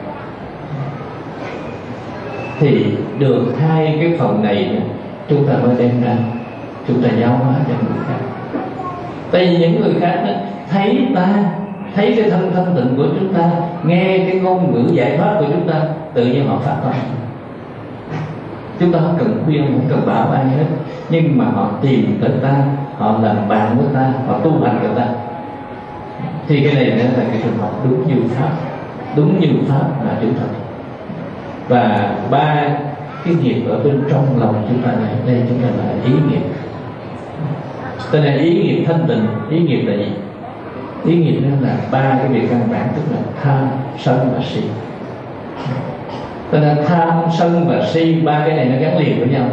thì được hai cái phần này chúng ta mới đem ra, chúng ta giáo hóa cho người khác. Tại vì những người khác đó, thấy cái thân thanh tịnh của chúng ta, nghe cái ngôn ngữ giải thoát của chúng ta, tự nhiên họ phát tâm. Chúng ta không cần khuyên, không cần bảo ai hết, nhưng mà họ tìm tới ta, họ làm bạn với ta, họ tu hành với ta. Thì cái này là cái trường hợp đúng như pháp mà chúng ta. Và ba cái nghiệp ở bên trong lòng chúng ta này, đây chúng ta là ý nghiệp. Tên là ý nghiệp thanh tịnh. Ý nghiệp là gì? Ý nghĩa nó là ba cái việc căn bản, tức là tham, sân và si. Cho nên tham, sân và si, ba cái này nó gắn liền với nhau.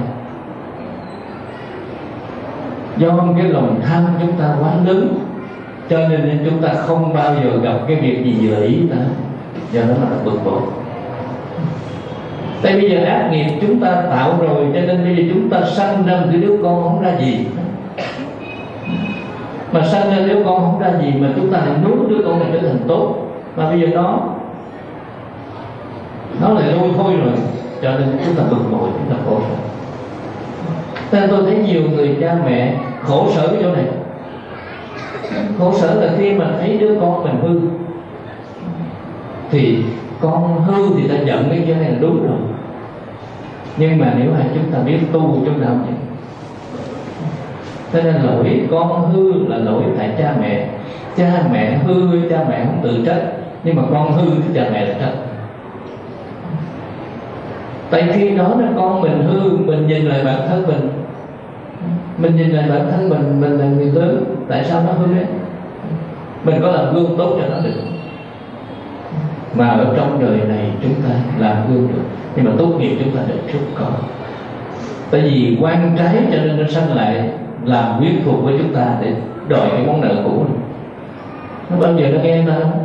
Do cái lòng tham chúng ta quá lớn, cho nên chúng ta không bao giờ gặp cái việc gì vừa ý ta, do đó là bực bội. Tại bây giờ ác nghiệp chúng ta tạo rồi, cho nên bây giờ chúng ta sanh ra một cái đứa con không ra gì. Mà sanh ra đứa con không ra gì mà chúng ta lại nuốt đứa con này trở thành tốt, mà bây giờ nó lại lôi thôi rồi, cho nên chúng ta bực bội, chúng ta khổ sở. Nên tôi thấy nhiều người cha mẹ khổ sở cái chỗ này. Khổ sở là khi mà thấy đứa con mình hư, thì con hư thì ta giận cái chỗ này là đúng rồi. Nhưng mà nếu mà chúng ta biết tu, chúng ta không nhận. Cho nên lỗi con hư là lỗi tại cha mẹ. Cha mẹ hư, cha mẹ không tự trách, nhưng mà con hư thì cha mẹ là trách. Tại khi đó là con mình hư, mình nhìn lại bản thân mình nhìn lại bản thân mình là người lớn, tại sao nó hư đấy? Mình có làm gương tốt cho nó được. Mà ở trong đời này chúng ta làm gương được, nhưng mà tốt nghiệp chúng ta được chút có. Tại vì quan trái cho nên nó sanh lại làm quyến thuộc với chúng ta để đòi cái món nợ cũ này. Nó bao giờ nó nghe ta không?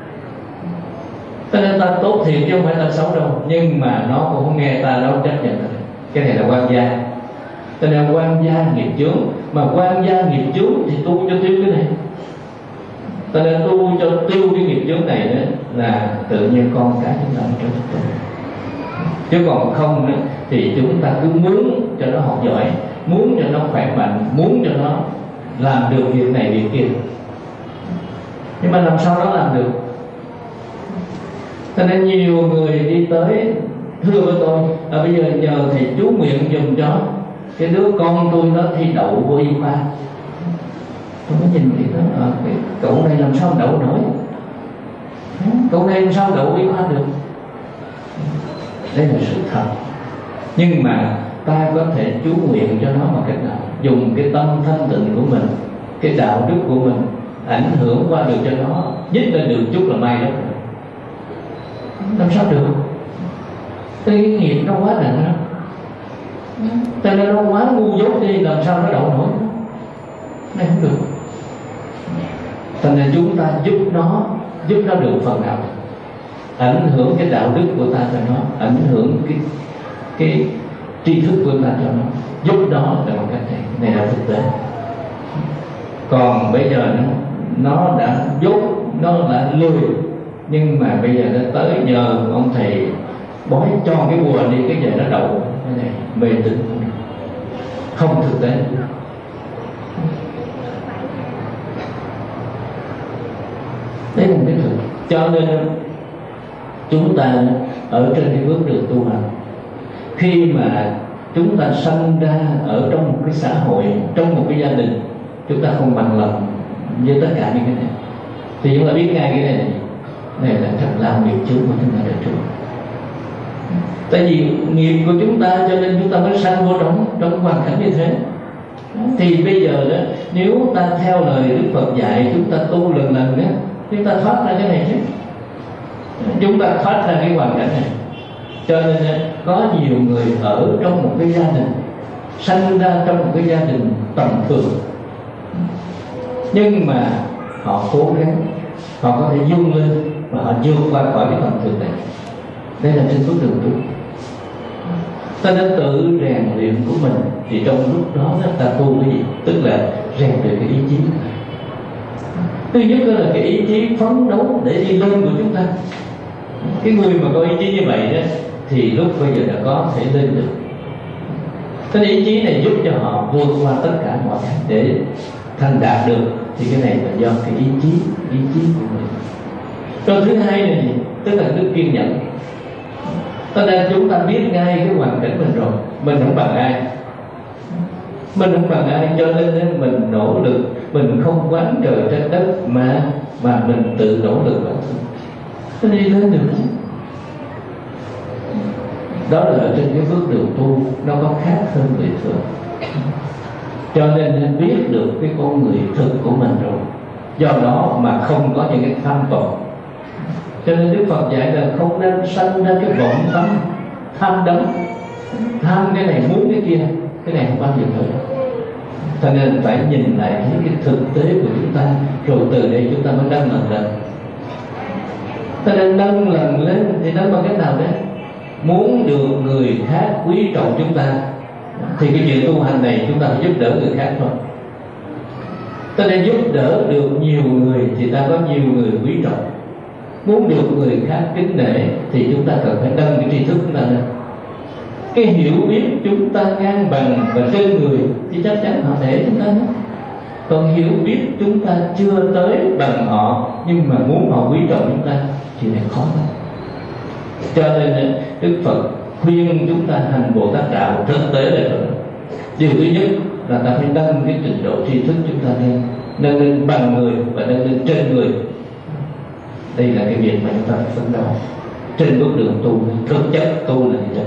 Cho nên ta tốt thiệt chứ không phải ta xấu đâu, nhưng mà nó cũng không nghe ta đâu, chấp nhận được. Cái này là quan gia. Cho nên quan gia nghiệp chướng, mà quan gia nghiệp chướng thì tu cho tiêu cái này. Cho nên tu cho tiêu cái nghiệp chướng này đó là tự nhiên con cái chúng ta trở thành tốt. Chứ còn không đó, thì chúng ta cứ muốn cho nó học giỏi, muốn cho nó khỏe mạnh, muốn cho nó làm được việc này việc kia, nhưng mà làm sao nó làm được? Cho nên nhiều người đi tới thưa với tôi, bây giờ nhờ thầy chú nguyện dùm cho cái đứa con tôi nó thi đậu vô y khoa. Tôi mới nhìn thì nó cậu này làm sao đậu nổi, cậu này làm sao đậu y khoa được. Đây là sự thật. Nhưng mà ta có thể chú nguyện cho nó bằng cách nào? Dùng cái tâm thanh tịnh của mình, cái đạo đức của mình ảnh hưởng qua được cho nó, nhất là được chút là may lắm. Làm sao được? Cái nghiệp nó quá nặng đó, cho nên nó quá ngu dốt đi, làm sao nó đậu nổi? Này không được. Cho nên chúng ta giúp nó được phần nào, ảnh hưởng cái đạo đức của ta cho nó, ảnh hưởng cái tri thức của ta cho nó, giúp nó là một cách này là thực tế. Còn bây giờ nó đã dốt, nó đã lười, nhưng mà bây giờ nó tới nhờ ông thầy bói cho cái bùa đi, cái giờ nó đậu, cái này mê tín không thực tế. Đấy là cái thực. Cho nên chúng ta ở trên cái bước đường tu hành, khi mà chúng ta sanh ra ở trong một cái xã hội, trong một cái gia đình, chúng ta không bằng lòng với tất cả những cái này, thì chúng ta biết ngay cái này là thật làm nghiệp chướng của chúng ta được trước. Tại vì nghiệp của chúng ta cho nên chúng ta mới sanh vô trong hoàn cảnh như thế. Thì bây giờ đó, nếu ta theo lời Đức Phật dạy, chúng ta tu lần đó, chúng ta thoát ra cái này chứ. Chúng ta thoát ra cái hoàn cảnh này. Cho nên có nhiều người ở trong một cái gia đình, sanh ra trong một cái gia đình tầm thường, nhưng mà họ cố gắng, họ có thể vươn lên và họ vượt qua khỏi cái tầm thường này. Đây là trên bước đường tu. Ta đã tự rèn luyện của mình, thì trong lúc đó ta tu cái gì? Tức là rèn luyện cái ý chí. Thứ nhất là cái ý chí phấn đấu để đi lên của chúng ta. Cái người mà có ý chí như vậy đó, thì lúc bây giờ đã có thể lên được. Cái ý chí này giúp cho họ vượt qua tất cả mọi cái để thành đạt được. Thì cái này là do cái ý chí của mình. Rồi thứ hai là gì? Tức là đức kiên nhẫn. Cho nên chúng ta biết ngay cái hoàn cảnh mình rồi, mình không bằng ai, cho nên mình nỗ lực, mình không quán trời trách đất mà mình tự nỗ lực bản thân, nó đi lên được. Đó là ở trên cái bước đường tu nó có khác hơn người thường. Cho nên biết được cái con người thực của mình rồi do đó mà không có những cái tham vọng. Cho nên Đức Phật dạy là không nên sanh ra cái vọng tâm tham đắm, tham cái này muốn cái kia, cái này không bao giờ tới. Cho nên phải nhìn lại thấy cái thực tế của chúng ta, rồi từ đây chúng ta mới nâng lần lên. Cho nên nâng lần lên thì nâng bằng cách nào đấy? Muốn được người khác quý trọng chúng ta thì cái chuyện tu hành này chúng ta phải giúp đỡ người khác thôi. Cho nên giúp đỡ được nhiều người thì ta có nhiều người quý trọng. Muốn được người khác kính nể thì chúng ta cần phải nâng cái tri thức chúng ta lên. Cái hiểu biết chúng ta ngang bằng và trên người thì chắc chắn họ nể chúng ta hết. Còn hiểu biết chúng ta chưa tới bằng họ nhưng mà muốn họ quý trọng chúng ta thì lại khó lắm. Cho nên Đức Phật khuyên chúng ta hành Bồ Tát đạo thực tế là rồi. Điều thứ nhất là ta phải nâng cái trình độ tri thức chúng ta lên, nâng lên bằng người và nâng lên trên người. Đây là cái việc mà chúng ta phải phấn đấu trên bước đường tu. Thực chất tu là gì vậy?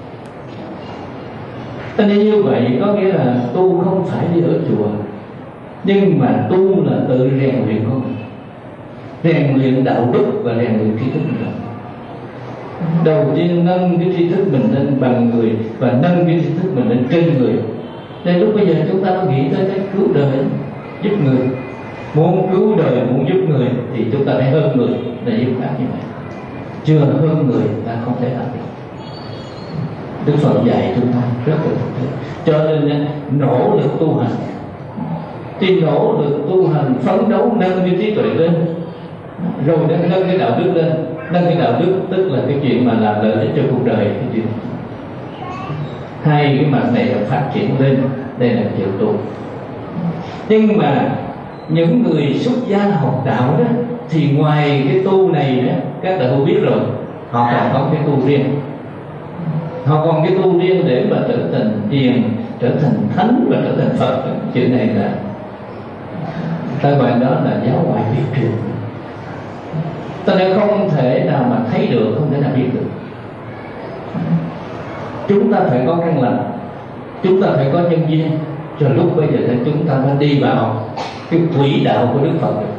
Cho nên như vậy có nghĩa là tu không phải đi ở chùa, nhưng mà tu là tự rèn luyện con mình, rèn luyện đạo đức và rèn luyện tri thức mình. Đầu tiên nâng cái tri thức mình lên bằng người và nâng cái tri thức mình lên trên người. Nên lúc bây giờ chúng ta có nghĩ tới cái cứu đời, giúp người. Muốn cứu đời, muốn giúp người thì chúng ta phải hơn người để giúp khác như vậy. Chưa hơn người ta không thể làm được. Đức Phật dạy chúng ta rất là thực tế. Cho nên nỗ lực tu hành, thì nỗ lực tu hành phấn đấu nâng cái trí tuệ lên, rồi nâng cái đạo đức lên. Nâng cái đạo đức tức là cái chuyện mà làm lợi ích cho cuộc đời. Cái chuyện hai cái mặt này là phát triển lên. Đây là chuyện tu. Nhưng mà những người xuất gia học đạo đó thì ngoài cái tu này đó, các đạo hữu biết rồi, họ còn có cái tu riêng. Họ còn cái tu riêng để mà trở thành hiền, trở thành thánh và trở thành Phật. Chuyện này là ta gọi đó là giáo ngoại biệt truyền. Ta nên không thể nào mà thấy được, không thể nào biết được. Chúng ta phải có căn lành, chúng ta phải có nhân duyên, rồi lúc bây giờ chúng ta mới đi vào cái quỹ đạo của Đức Phật được.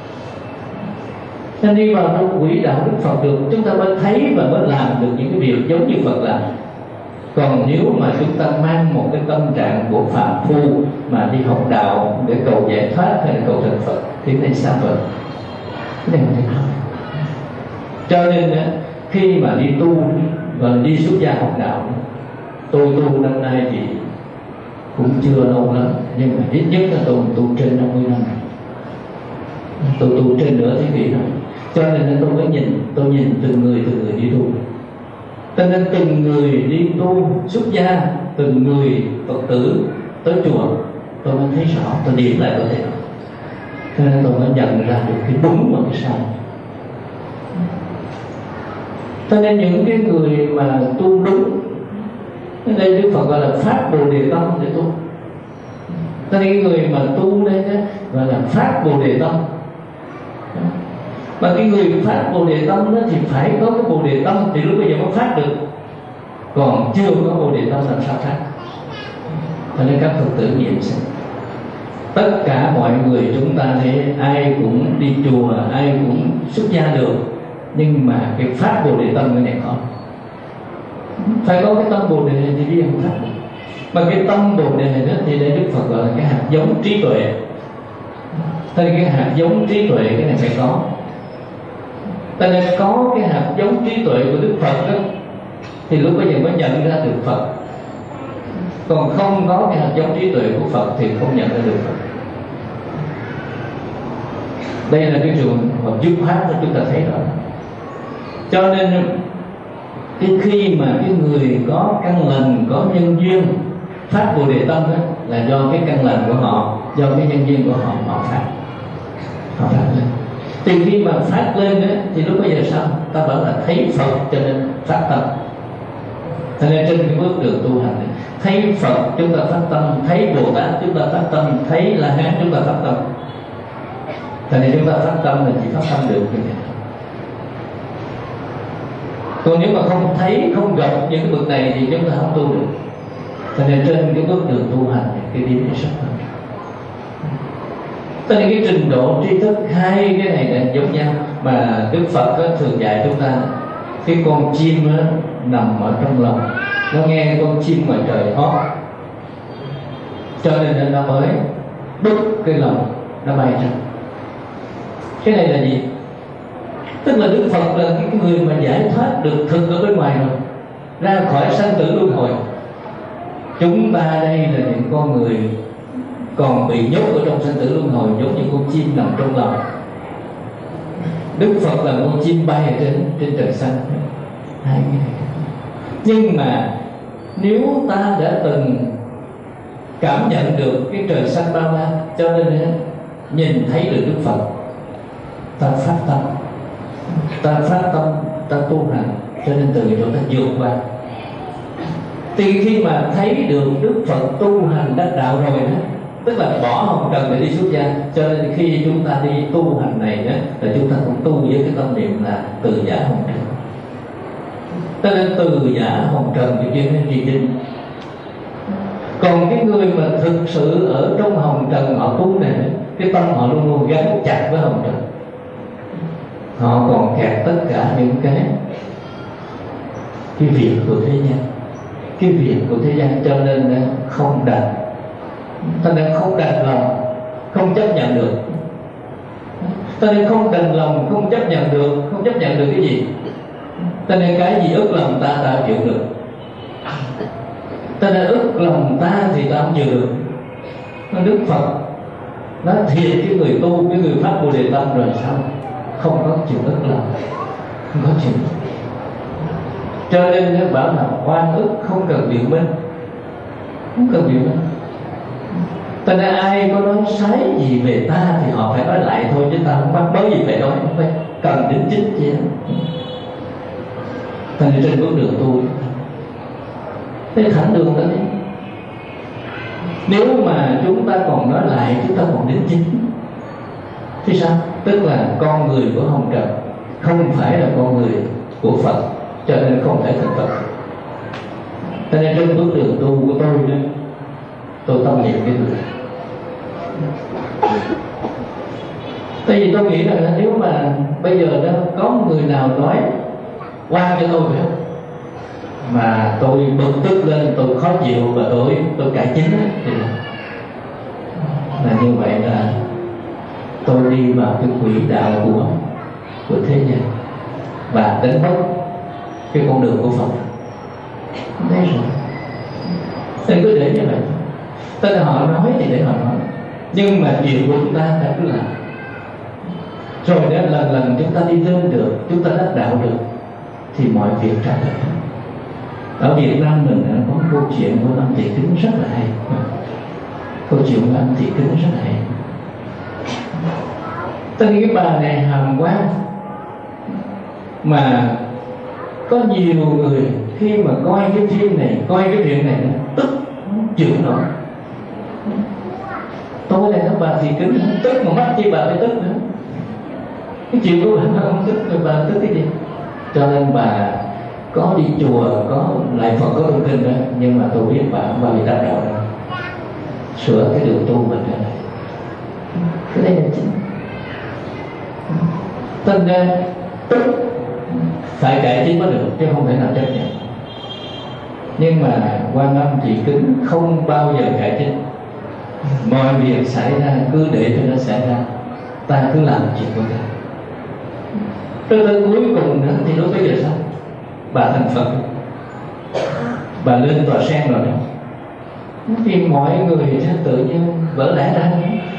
Nên đi vào trong quỹ đạo Đức Phật được, chúng ta mới thấy và mới làm được những cái việc giống như Phật làm. Còn nếu mà chúng ta mang một cái tâm trạng của phạm phu mà đi học đạo để cầu giải thoát hay là cầu thành Phật thì cái này xa vời, cái này không thể nào. Cho nên khi mà đi tu và đi xuất gia học đạo, tôi tu năm nay thì cũng chưa lâu lắm, nhưng mà ít nhất là tôi tu trên 50 năm. Tôi tu trên nửa thế kỷ rồi. Cho nên tôi mới tôi nhìn từng người đi tu. Cho nên từng người đi tu xuất gia, từng người Phật tử tới chùa, tôi mới thấy rõ, tôi điểm lại có thể. Cho nên tôi mới nhận ra được cái đúng và cái sai. Cho nên những cái người mà tu đúng, ở đây Đức Phật gọi là phát Bồ Đề tâm để tu. Cho nên cái người mà tu đây đó, gọi là phát Bồ Đề tâm. Mà cái người phát Bồ Đề tâm đó thì phải có cái Bồ Đề tâm thì lúc bây giờ mới phát được. Còn chưa có Bồ Đề tâm làm sao phát? Cho nên các Phật tử nghiệm xem, tất cả mọi người chúng ta thấy ai cũng đi chùa, ai cũng xuất gia được, nhưng mà cái phát Bồ Đề tâm cái này khó. Phải có cái tâm Bồ Đề thì đi không phát được. Mà cái tâm Bồ Đề đó thì đây Đức Phật gọi là cái hạt giống trí tuệ. Thế cái hạt giống trí tuệ cái này phải có. Ta nên có cái hạt giống trí tuệ của Đức Phật đó thì lúc bây giờ mới nhận ra được Phật. Còn không có cái hạt giống trí tuệ của Phật thì không nhận ra được Phật. Đây là cái trường hợp dứt khoát mà chúng ta thấy đó. Cho nên khi mà cái người có căn lành, có nhân duyên phát Bồ Đề tâm đó, là do cái căn lành của họ, do cái nhân duyên của họ phát lên. Thì khi mà phát lên đó, thì lúc bây giờ sao? Ta bảo là thấy Phật cho nên phát tâm. Cho nên trên cái bước đường tu hành này, thấy Phật chúng ta phát tâm, thấy Bồ Tát chúng ta phát tâm, thấy La Hán chúng ta phát tâm. Cho nên chúng ta phát tâm là chỉ phát tâm được như vậy. Còn nếu mà không thấy, không gặp những cái bậc này thì chúng ta không tu được. Cho nên trên cái bước đường tu hành này, cái điểm này rất quan trọng. Cho nên cái trình độ tri thức hai cái này là giống nhau. Mà Đức Phật thường dạy chúng ta cái con chim nằm ở trong lòng, nó nghe con chim ngoài trời hót, cho nên nó mới đúc cái lòng nó bay ra. Cái này là gì? Tức là Đức Phật là cái người mà giải thoát được thực ở bên ngoài rồi, ra khỏi sanh tử luân hồi. Chúng ta đây là những con người còn bị nhốt ở trong sanh tử luân hồi, giống như con chim nằm trong lòng. Đức Phật là con chim bay ở trên trời xanh. Hai cái này. Nhưng mà nếu ta đã từng cảm nhận được cái trời xanh bao la, cho nên nhìn thấy được Đức Phật, ta phát tâm, ta tu hành, cho nên từ chỗ ta vượt qua. Thì khi mà thấy được Đức Phật tu hành đắc đạo rồi đó, tức là bỏ hồng trần để đi xuất gia. Cho nên khi chúng ta đi tu hành này đó, là chúng ta cũng tu với cái tâm niệm là từ giả hồng trần. Cho nên từ giả hồng trần thì chuyên đến trì kinh. Còn cái người mà thực sự ở trong hồng trần họ tu này, cái tâm họ luôn luôn gắn chặt với hồng trần. Họ còn kẹt tất cả những cái việc của thế gian, cái việc của thế gian, cho nên không đành. Cho nên không đành lòng, không chấp nhận được. Cho nên không đành lòng, không chấp nhận được. Không chấp nhận được cái gì? Cho nên cái gì ức lòng ta chịu được. Cho nên ức lòng ta thì ta không chịu được. Đức Phật nói thiệt cái người tu, cái người phát Bồ Đề tâm rồi sao không có chịu ức lòng, không có chịu. Cho nên nó bảo là oan ức không cần biện minh, không cần biện minh. Cho nên ai có nói sai gì về ta thì họ phải nói lại thôi, chứ ta không bắt bớ gì phải nói, không phải cần đến chính chứ. Cho nên trên bước đường tu thế thẳng đường đó đi. Nếu mà chúng ta còn nói lại, chúng ta còn đến chính thì sao? Tức là con người của hồng trần, không phải là con người của Phật, cho nên không thể thành Phật. Cho nên trên bước đường tu của tôi đó, tôi tâm niệm cái người. Tại vì tôi nghĩ là nếu mà bây giờ đó có một người nào nói qua cho tôi phải không, mà tôi bực tức lên, tôi khó chịu và tôi cải chính ấy, thì là như vậy là tôi đi vào cái quỹ đạo của thế gian và đánh mất cái con đường của Phật. Đấy rồi. Nên cứ để như vậy. Tức là họ nói thì để họ nói, nhưng mà chuyện của chúng ta đã cứ làm. Rồi đó lần lần chúng ta đi lên được, chúng ta đắc đạo được, thì mọi việc trả lời. Ở Việt Nam mình có câu chuyện của Lâm Thị Kính rất là hay. Câu chuyện của Lâm Thị Kính rất là hay. Tên cái bà này hàm quan, mà có nhiều người khi mà coi cái phim này, coi cái chuyện này tức không chịu nổi. Tôi này bà Thị Kính không tức mà mắc chi bà phải tức nữa. Cái chuyện của bà không tức rồi bà tức cái gì? Cho nên bà có đi chùa, có lại Phật, có tụng kinh đó, nhưng mà tôi biết bà không bao giờ đắc đạo đâu. Sửa cái đường tu mình ra này. Cái đây là chính. Tên ra tức phải cải chính mới được, chứ không thể nào chấp nhận. Nhưng mà Quan Âm Thị Kính không bao giờ cải chính. Mọi việc xảy ra cứ để cho nó xảy ra, ta cứ làm chuyện của ta. Tới cuối cùng nữa thì lúc bây giờ sao? Bà thành Phật, bà lên tòa sen rồi đó, thì mọi người sẽ tự nhiên vỡ lẽ ra.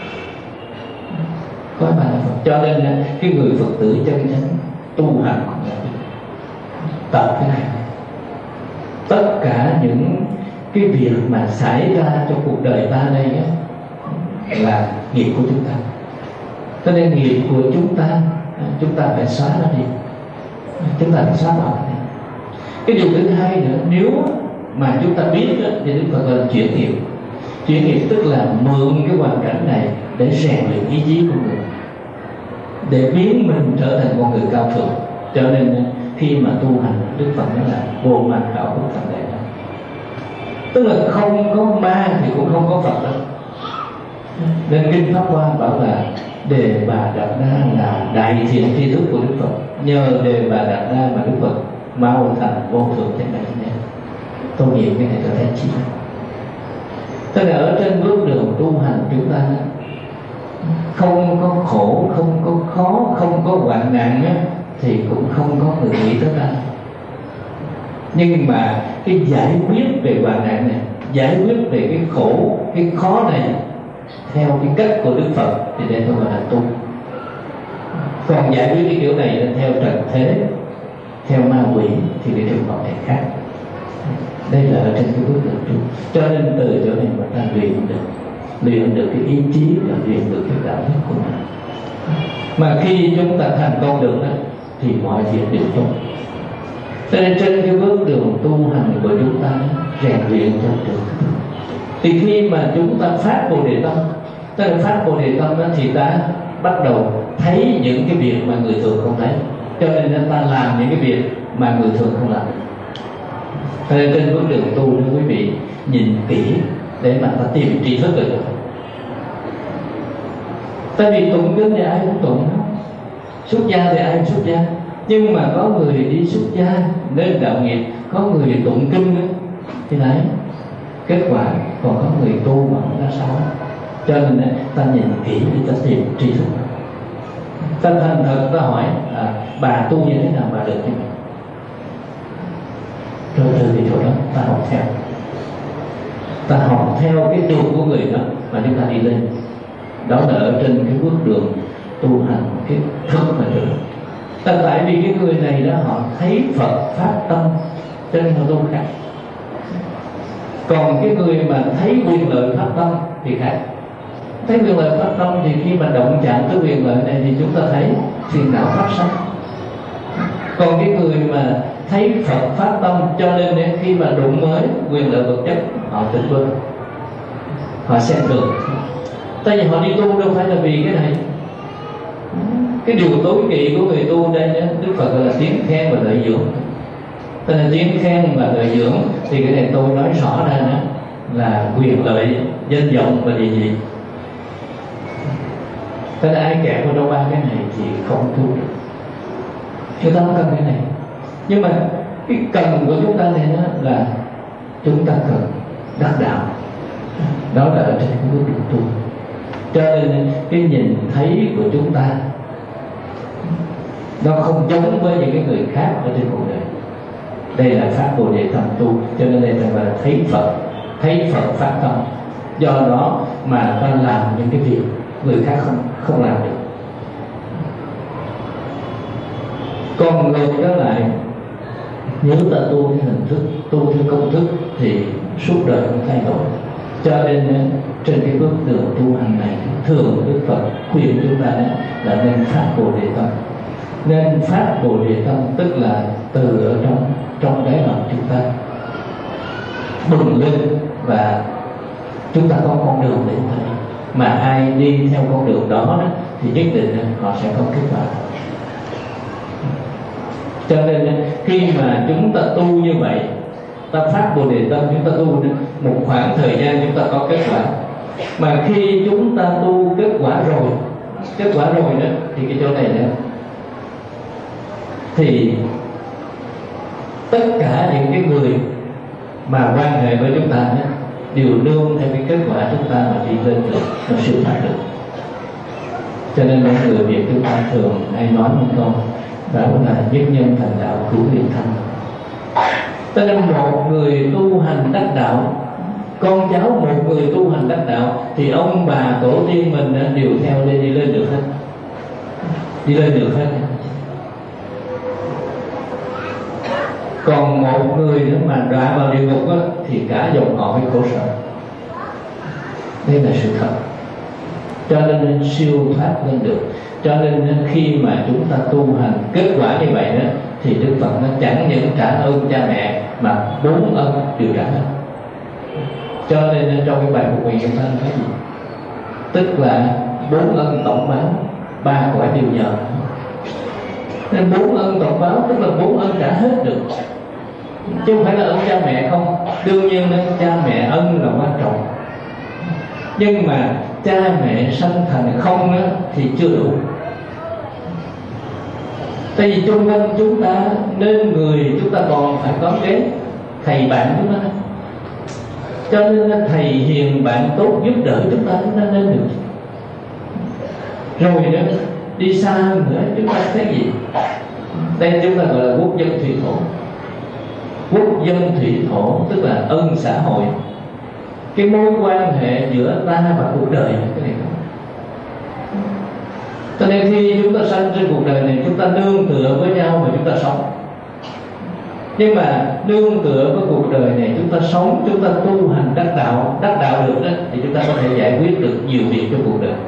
Có bà là Phật. Cho nên cái người Phật tử chân chánh tu hành tập cái này. Tất cả những cái việc mà xảy ra trong cuộc đời ta đây á, là nghiệp của chúng ta. Cho nên nghiệp của chúng ta phải xóa nó đi, chúng ta phải xóa bỏ nó đi. Cái điều thứ hai nữa, nếu mà chúng ta biết đó, thì Đức Phật là chuyển nghiệp. Chuyển nghiệp tức là mượn cái hoàn cảnh này để rèn luyện ý chí của người, để biến mình trở thành con người cao thượng. Cho nên khi mà tu hành, Đức Phật nói là vô man khảo bất Phật đại. Tức là không có ma thì cũng không có Phật đâu. Nên kinh Pháp Hoa bảo là Đề Bà Đạt Đa là đại thiện tri thức của Đức Phật. Nhờ Đề Bà Đạt Đa mà Đức Phật mau thành vô thượng chánh đẳng giác. Tôi nghĩ cái này tôi thấy chi. Tức là ở trên bước đường tu hành chúng ta không có khổ, không có khó, không có hoạn nạn á, thì cũng không có người nghĩ tới ta. Nhưng mà cái giải quyết về hoạn nạn này, giải quyết về cái khổ, cái khó này theo cái cách của Đức Phật thì đây tôi gọi là tu. Còn giải quyết cái kiểu này theo trần thế, theo ma quỷ thì cái trường hợp này khác. Đây là ở trên cái bước đường tu. Cho nên từ chỗ này mà ta luyện được cái ý chí và luyện được cái đạo đức của mình. Mà khi chúng ta thành công được đó, thì mọi việc đều tốt. Cho nên trên cái bước đường tu hành của chúng ta rèn luyện cho được. Thì khi mà chúng ta phát Bồ Đề Tâm, tức là phát Bồ Đề Tâm đó, thì ta bắt đầu thấy những cái việc mà người thường không thấy. Cho nên ta làm những cái việc mà người thường không làm. Cho nên trên bước đường tu đó quý vị nhìn kỹ để mà ta tìm tri thức được. Tại vì tụng kinh thì ai cũng tụng, xuất gia thì ai cũng xuất gia. Nhưng mà có người đi xuất gia nên đạo nghiệp, có người tụng kinh nữa, thì đấy kết quả. Còn có người tu mà không ra sao. Cho nên ta nhìn kỹ để ta tìm tri thức. Ta thành thật ta hỏi bà tu như thế nào bà được như vậy. Rồi từ cái chỗ đó ta học theo. Ta học theo cái đường của người đó mà chúng ta đi lên. Đó là ở trên cái bước đường tu hành cái thức mà được. Tại vì cái người này đó họ thấy Phật phát tâm cho nên họ tu khác. Còn cái người mà thấy quyền lợi phát tâm thì khác. Thấy quyền lợi phát tâm thì khi mà động chạm tới quyền lợi này thì chúng ta thấy phiền não phát sinh. Còn cái người mà thấy Phật phát tâm cho nên khi mà đụng mới quyền lợi vật chất họ tự vâng, họ xem thường. Tại vì họ đi tu đâu phải là vì cái này. Cái điều tối kỵ của người tu đây nhé, Đức Phật gọi là tiếng khen và lợi dưỡng. Tức là tiếng khen và lợi dưỡng thì cái này tôi nói rõ ra nữa là quyền lợi, danh vọng và địa vị. Tức là ai kẹt vào đâu ba cái này thì không tu được. Chúng ta không cần cái này. Nhưng mà cái cần của chúng ta này đó là chúng ta cần đắc đạo. Đó là ở trên cái bước đường tu. Cho nên cái nhìn thấy của chúng ta nó không giống với những cái người khác ở trên cuộc đời. Đây là phát Bồ Đề Tâm tu. Cho nên đây là thấy Phật phát tâm. Do đó mà ta làm những cái việc người khác không làm được. Còn ngược đó lại, nếu ta tu theo hình thức, tu theo công thức thì suốt đời không thay đổi. Cho nên trên cái bước đường tu hành này thường Đức Phật khuyên chúng ta là nên phát Bồ Đề Tâm. Nên phát Bồ Đề Tâm tức là từ ở trong đáy lòng chúng ta bừng lên và chúng ta có con đường để thấy. Mà ai đi theo con đường đó thì nhất định họ sẽ có kết quả. Cho nên khi mà chúng ta tu như vậy, ta phát Bồ Đề Tâm, chúng ta tu một khoảng thời gian chúng ta có kết quả. Mà khi chúng ta tu kết quả rồi đó thì cái chỗ này đó thì tất cả những cái người mà quan hệ với chúng ta đó, đều nương theo cái kết quả chúng ta mà đi lên được, nó siêu thoát được. Cho nên những người Việt chúng ta thường hay nói một câu đó là nhất nhân thành đạo cứu liền thanh. Cho nên một người tu hành đắc đạo, con cháu một người tu hành đắc đạo thì ông bà tổ tiên mình đều theo để đi lên được hết. Đi lên được hết. Còn một người nữa mà đọa vào địa ngục thì cả dòng họ phải khổ sở. Đây là sự thật. Cho nên siêu thoát lên được. Cho nên khi mà chúng ta tu hành kết quả như vậy đó thì Đức Phật nó chẳng những trả ơn cha mẹ mà 4 ân đều trả ơn. Cho nên trong cái bài phục nguyện chúng ta nói gì? Tức là 4 ân tổng báo, 3 cõi đều nhờ. Nên 4 ân tổng báo tức là 4 ân trả hết được. Chứ không phải là ơn cha mẹ không. Đương nhiên cha mẹ ân là quan trọng. Nhưng mà cha mẹ sanh thành không á, thì chưa đủ. Tại vì chung quanh chúng ta nên người chúng ta còn phải có cái thầy bạn chúng ta, cho nên thầy hiền bạn tốt giúp đỡ chúng ta nên được. Rồi nữa đi xa hơn nữa chúng ta thấy gì? Đây chúng ta gọi là quốc dân thủy thổ. Quốc dân thủy thổ tức là ân xã hội, cái mối quan hệ giữa ta và cuộc đời cái này. Cho nên khi chúng ta sanh trên cuộc đời này, chúng ta nương tựa với nhau mà chúng ta sống. Nhưng mà nương tựa với cuộc đời này, chúng ta sống, chúng ta tu hành đắc đạo được đó, thì chúng ta có thể giải quyết được nhiều việc trong cuộc đời.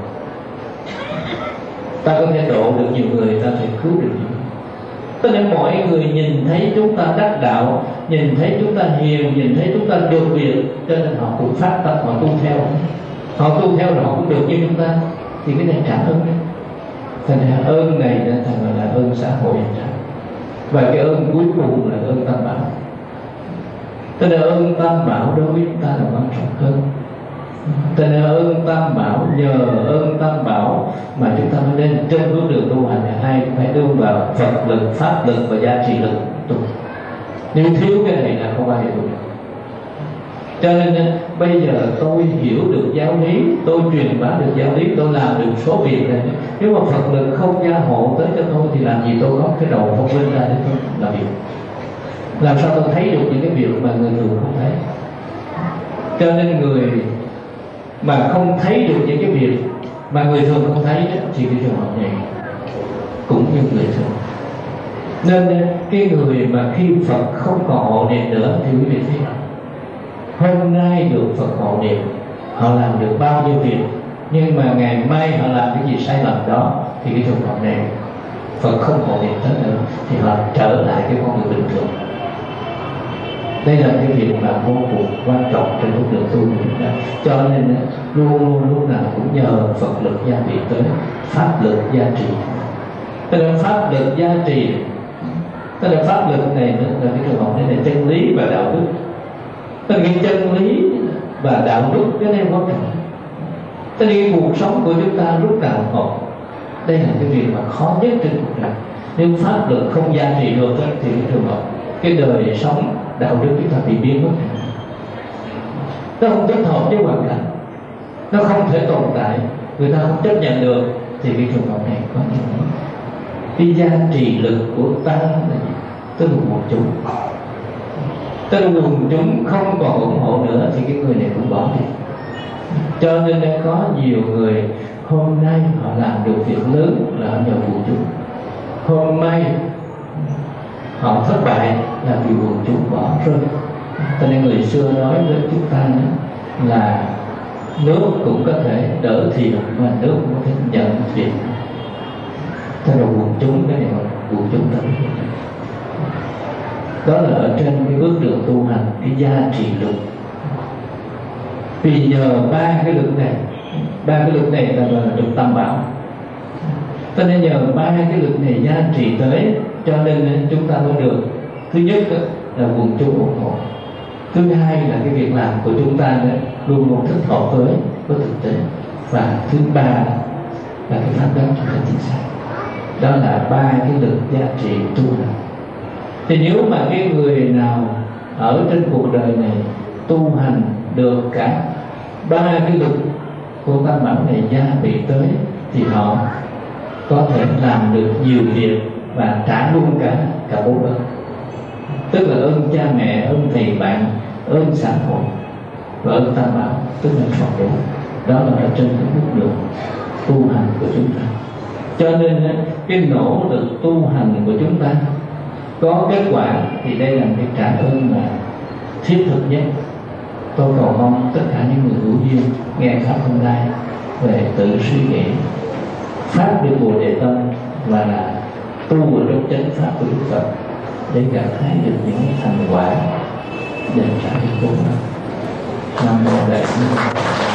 Ta có thể độ được nhiều người, ta có thể cứu được nhiều người. Tất cả mọi người nhìn thấy chúng ta đắc đạo, nhìn thấy chúng ta hiền, nhìn thấy chúng ta được việc, cho nên họ cũng phát tâm, họ tu theo. Họ tu theo rồi họ cũng được như chúng ta, thì cái này trả ơn đấy. Thành ra ơn này thành là ơn xã hội. Và cái ơn cuối cùng là ơn Tam Bảo. Cho nên ơn Tam Bảo đối với chúng ta là quan trọng hơn. Cho nên ơn Tam Bảo, nhờ ơn Tam Bảo mà chúng ta mới nên trên bước đường tu hành này, ai cũng phải đương vào Phật lực, Pháp lực và gia trì lực tu. Nếu thiếu cái này là không ai hiểu được. Cho nên bây giờ tôi hiểu được giáo lý, tôi truyền bá được giáo lý, tôi làm được số việc này. Nếu mà Phật lực không gia hộ tới cho tôi thì làm gì tôi có cái đầu thông minh ra để tôi làm việc? Làm sao tôi thấy được những cái việc mà người thường không thấy? Cho nên người mà không thấy được những cái việc mà người thường không thấy đó, thì cái trường hợp này cũng như người thường. Nên cái người mà khi Phật không còn hộ niệm nữa thì quý vị thấy hôm nay được Phật hộ niệm, họ làm được bao nhiêu việc, nhưng mà ngày mai họ làm cái gì sai lầm đó, thì cái trường hợp này Phật không hộ niệm tới nữa thì họ trở lại cái con người bình thường. Đây là cái việc mà vô cùng quan trọng trong bước đường tu của chúng ta. Cho nên luôn lúc nào cũng nhờ Phật lực gia trì tới, pháp lực gia trì. Tức là pháp lực gia trì, tức là pháp lực này là cái trường hợp này là chân lý và đạo đức. Tức là cái chân lý và đạo đức cái này quan trọng. Tức là cái cuộc sống của chúng ta lúc nào hợp. Đây là cái việc mà khó nhất trên cuộc đời. Nếu pháp lực không gia trì được thì cái trường hợp cái đời sống đạo đức chúng ta bị biến mất. Nó không thích hợp với hoàn cảnh, nó không thể tồn tại, người ta không chấp nhận được, thì cái trường hợp này có những cái gia trì lực của tăng là gì? Tức là quần chúng. Tức là quần chúng không còn ủng hộ nữa thì cái người này cũng bỏ đi. Cho nên có nhiều người hôm nay họ làm được việc lớn là nhờ quần chúng, hôm nay họ thất bại là vì quần chúng bỏ rơi. Cho nên người xưa nói với chúng ta là nước cũng có thể đỡ thiệt mà nước cũng có thể nhận thiệt. Thế là quần chúng, cái này là quần chúng tâm. Đó là ở trên cái bước đường tu hành, cái gia trì lực. Vì nhờ ba cái lực này là được Tam Bảo. Cho nên nhờ ba cái lực này gia trì tới, cho nên chúng ta mới được. Thứ nhất là quần chúng ủng hộ. Thứ hai là cái việc làm của chúng ta luôn luôn thích hợp với thực tế. Và thứ ba là cái phán đoán chúng ta chính xác. Đó là ba cái lực gia trì tu hành. Thì nếu mà cái người nào ở trên cuộc đời này tu hành được cả ba cái lực của Tam Bảo này gia bị tới, thì họ có thể làm được nhiều việc và trả luôn cả bốn ơn. Tức là ơn cha mẹ, ơn thầy bạn, ơn xã hội và ơn Tam Bảo, tức là trọn đủ. Đó là ở trên cái bước đường tu hành của chúng ta. Cho nên cái nỗ lực tu hành của chúng ta có kết quả thì đây là cái trả ơn mà thiết thực nhất. Tôi cầu mong tất cả những người hữu duyên nghe pháp hôm nay về tự suy nghĩ, phát được Bồ Đề Tâm và tu ở trong chánh pháp của Đức Phật để gặt hái được những thành quả để trả được tốt. Nam mô Đại Bi.